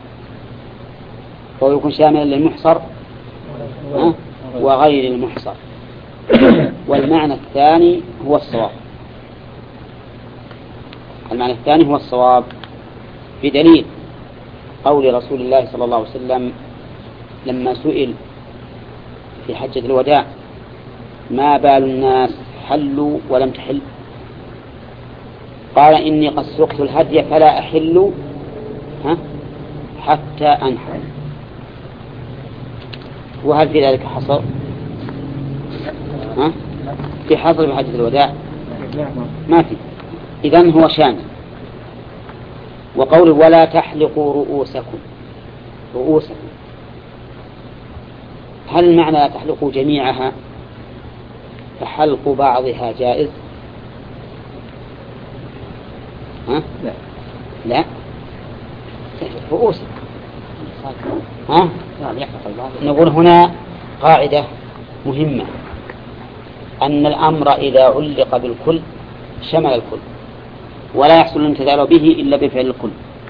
فهو يكون شاملا للمحصر وغير المحصر. والمعنى الثاني هو الصواب. المعنى الثاني هو الصواب بدليل قول رسول الله صلى الله عليه وسلم لما سئل في حجة الوداع ما بال الناس حلوا ولم تحل، قال إني قد سقت الهدي فلا أحل حتى أنحر. وهل في ذلك حصر؟ في حصر في حجة الوداع؟ ما في. إذن هو شامل. وقوله ولا تحلقوا رؤوسكم هل المعنى لا تحلقوا جميعها فحلق بعضها جائز؟ لا رؤوسكم. نقول هنا قاعدة مهمة أن الأمر إذا علق بالكل شمل الكل ولا يحصل الامتثال به إلا بفعل الكل.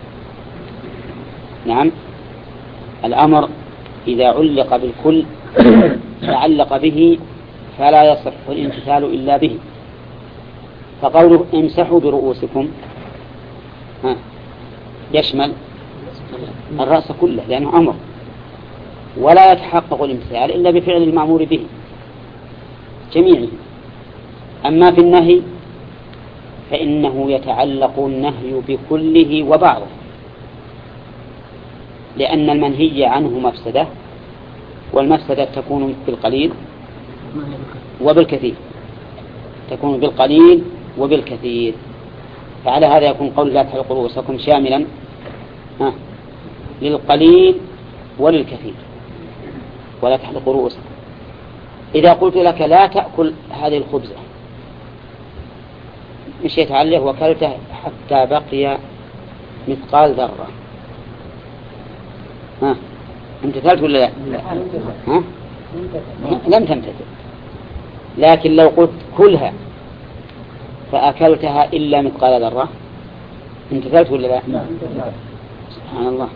نعم الأمر إذا علق بالكل تعلق به فلا يصح الامتثال إلا به. فقوله امسحوا برؤوسكم يشمل الرأس كله لأنه أمر، ولا يتحقق الامتثال إلا بفعل المأمور به جميعه. أما في النهي فإنه يتعلق النهي بكله وبعضه، لأن المنهي عنه مفسدة، والمفسدة تكون بالقليل وبالكثير، تكون بالقليل وبالكثير. فعلى هذا يكون قول لا تحلقوا رؤوسكم شاملا للقليل وللكثير. ولا تحلقوا رؤوسكم إذا قلت لك لا تأكل هذه الخبزة مشيت عليه وكلته حتى بقي مثقال ذرة امتثلت ولا لا؟ ها؟ لم تمتثل. لكن لو قلت كلها فأكلتها إلا مثقال ذرة امتثلت ولا لا؟ سبحان الله،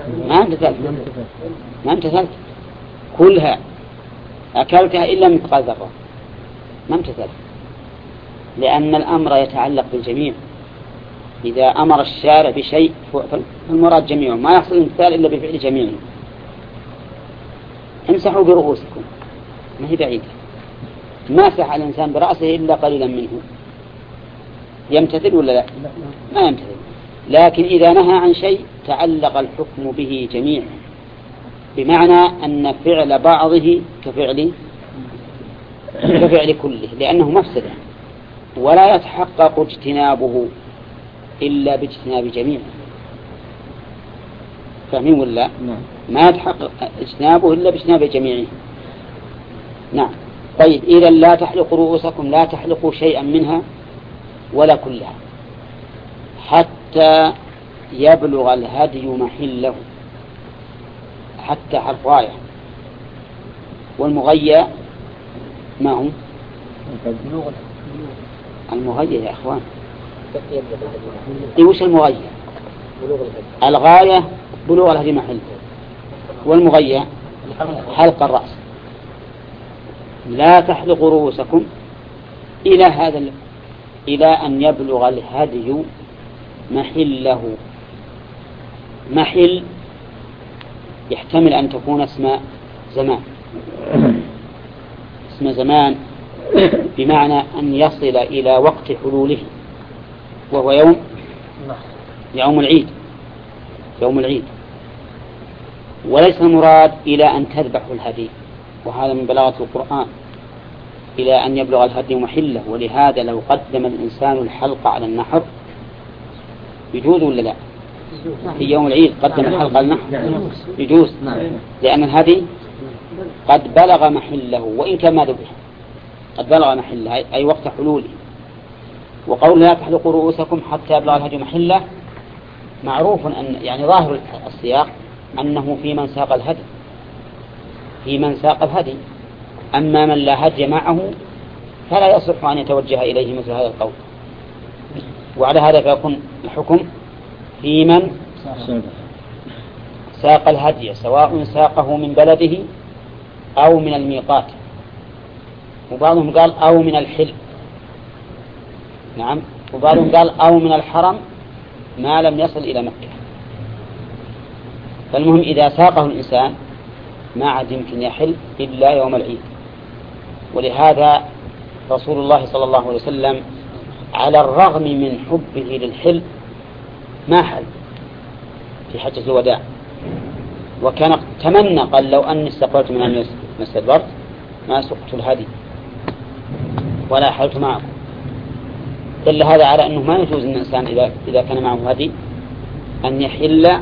ما امتثلت. كلها أكلتها إلا مثقال ذرة ما امتثلت، لأن الأمر يتعلق بالجميع. إذا أمر الشارع بشيء فالمراد جميعا، ما يحصل الامتثال إلا بفعل جميعا. امسحوا برؤوسكم، ما هي بعيدة، ما سح الإنسان برأسه إلا قليلا منه، يمتثل ولا لا؟ ما يمتثل. لكن إذا نهى عن شيء تعلق الحكم به جميعا، بمعنى أن فعل بعضه كفعل كله، لأنه مفسدة ولا يتحقق اجتنابه إلا باجتناب جميعه. فاهمين ولا؟ ما يتحقق اجتنابه إلا باجتناب جميعه. نعم. طيب إذا لا تحلقوا رؤوسكم، لا تحلقوا شيئا منها ولا كلها حتى يبلغ الهدي محله، حتى حرف غاية. والمغيى ما هم؟ المغيى يا أخوان، وش المغيى؟ الغاية بلوغ الهدي محله، والمغيى حلق الرأس. لا تحلقوا رؤوسكم إلى أن يبلغ الهدي محله. محل يحتمل أن تكون اسم زمان، اسم زمان بمعنى أن يصل إلى وقت حلوله، وهو يوم العيد. وليس المراد إلى أن تذبحوا الهدي، وهذا من بلاغة القرآن، إلى أن يبلغ الهدي محله. ولهذا لو قدم الإنسان الحلق على النحر يجوز ولا لا؟ في يوم العيد قدم الحلق على النحر يجوز، لأن الهدي قد بلغ محله، وإن كان ما ذبح قد بلغ محله أي وقت حلوله. وقول لا تحلقوا رؤوسكم حتى يبلغ الهدي محله معروف أن يعني ظاهر السياق أنه في من ساق الهدي، أما من لا هدي معه فلا يصح أن يتوجه إليه مثل هذا القول. وعلى هذا فيكون الحكم في من ساق الهدي، سواء ساقه من بلده أو من الميقات، وبعضهم قال أو من الحل، نعم، وبعضهم قال أو من الحرم ما لم يصل إلى مكة. فالمهم إذا ساقه الإنسان ما عاد يمكن يحل إلا يوم العيد. ولهذا رسول الله صلى الله عليه وسلم على الرغم من حبه للحل ما حل في حجة الوداع، وكان تمنى قال لو أني استقبلت من أن استدبرت ما سقت الهدي ولا حلت معكم. دل هذا على أنه ما يجوز أن الإنسان إذا كان معه هدي أن يحل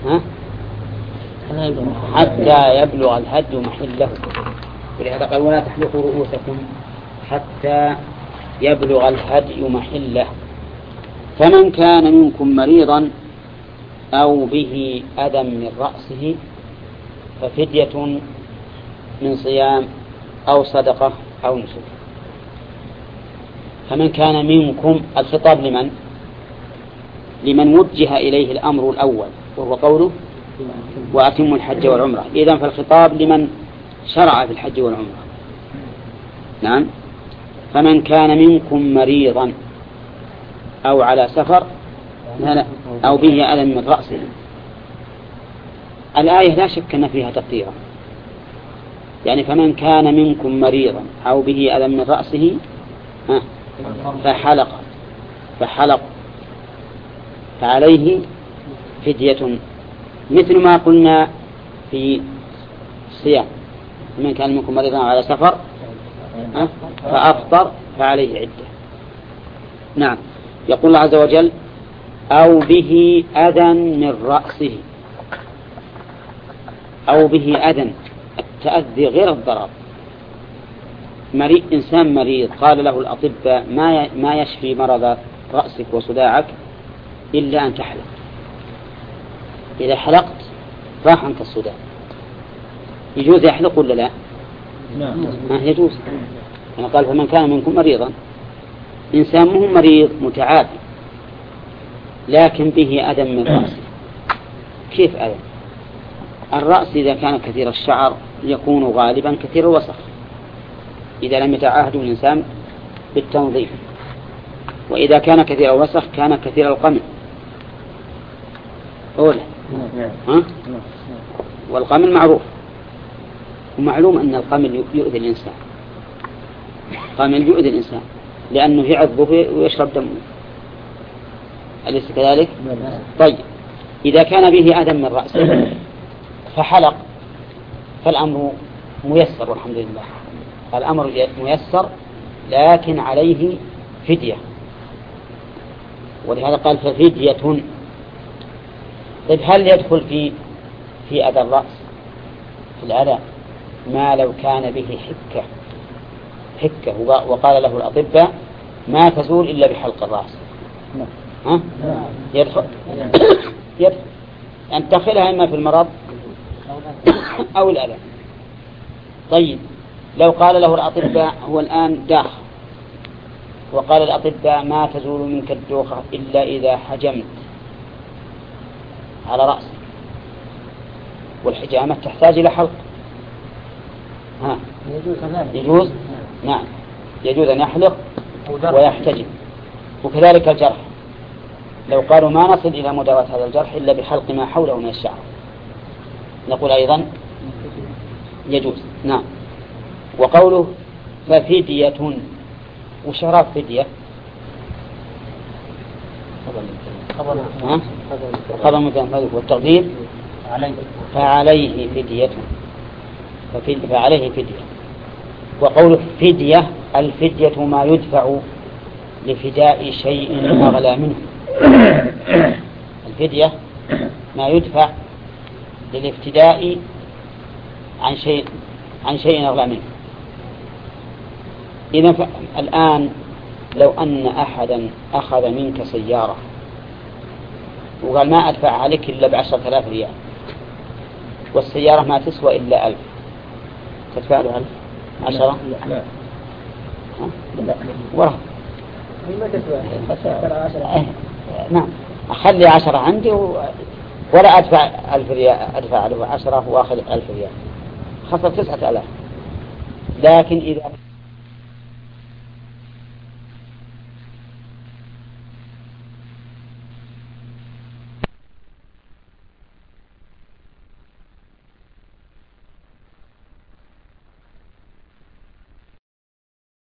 حتى يبلغ الهدي محله. ولهذا قال ولا تحلقوا رؤوسكم حتى يبلغ الهدي محله. فمن كان منكم مريضا أو به أذى من رأسه ففدية من صيام أو صدقة أو نسك. فمن كان منكم الخطاب لمن وجه إليه الأمر الأول وهو قوله وأتموا الحج والعمرة. إذن فالخطاب لمن شرع في الحج والعمرة. نعم. فمن كان منكم مريضا أو على سفر أو به أذى من رأسه. الآية لا شك أن فيها تقديرا، يعني فمن كان منكم مريضا أو به أذى من رأسه فحلق فعليه فدية، مثل ما قلنا في الصيام من كان منكم مريضا على سفر فأفطر فعليه عدة. نعم. يقول الله عز وجل أو به أذى من رأسه. أو به أذى، التأذي غير الضرر. إنسان مريض قال له الأطباء ما يشفي مرض رأسك وصداعك إلا أن تحلق. إذا حلقت راح عنك الصداع، يجوز يحلق ولا لا؟ نعم. يجوز. أنا قال فمن كان منكم مريضا، إنسان مو مريض متعافي لكن به أذى من رأسه. كيف أذى؟ الرأس إذا كان كثير الشعر يكون غالبا كثير الوسخ إذا لم يتعاهد الإنسان بالتنظيف، وإذا كان كثير الوسخ كان كثير القمل أولا. والقمل معروف ومعلوم أن القمل يؤذي الإنسان، القمل يؤذي الإنسان لأنه يعذبه ويشرب دمه، أليس كذلك؟ طيب إذا كان به أذى من رأسه فحلق فالأمر ميسر والحمد لله، الأمر ميسر لكن عليه فدية، ولهذا قال ففدية. طيب هل يدخل في أذى الرأس في الأذى ما لو كان به حكة وقال له الأطباء ما تزول إلا بحلق الرأس؟ ها؟ يدخل أن تدخلها إما في المرض أو الأذى. طيب لو قال له الأطباء هو الآن داخ وقال الأطباء ما تزول منك الدوخة إلا إذا حجمت على رأسك، والحجامة تحتاج إلى حلق، يجوز؟ نعم يجوز أن يحلق ويحتجم. وكذلك الجرح لو قالوا ما نصل إلى مداواة هذا الجرح إلا بحلق ما حوله من الشعر نقول أيضا يجوز. نعم. وقوله ففدية، وشراب فدية خبر مثلا والتقدير فعليه فدية، فعليه فدية. وقوله فدية الفدية ما يدفع لفداء شيء أغلى منه، الفدية ما يدفع للافتداء عن شيء أغلى منه. إذا الآن لو أن أحدا أخذ منك سيارة وقال ما أدفع عليك إلا ب10,000 ريال والسيارة ما تسوى إلا 1000، تدفع له 10؟ لا. ورا ما تسوى. نعم أخلي 10 عندي ولا أدفع 1000 ريال، أدفع له 10 وأخذ 1000 ريال، خسر 9,000. لكن إذا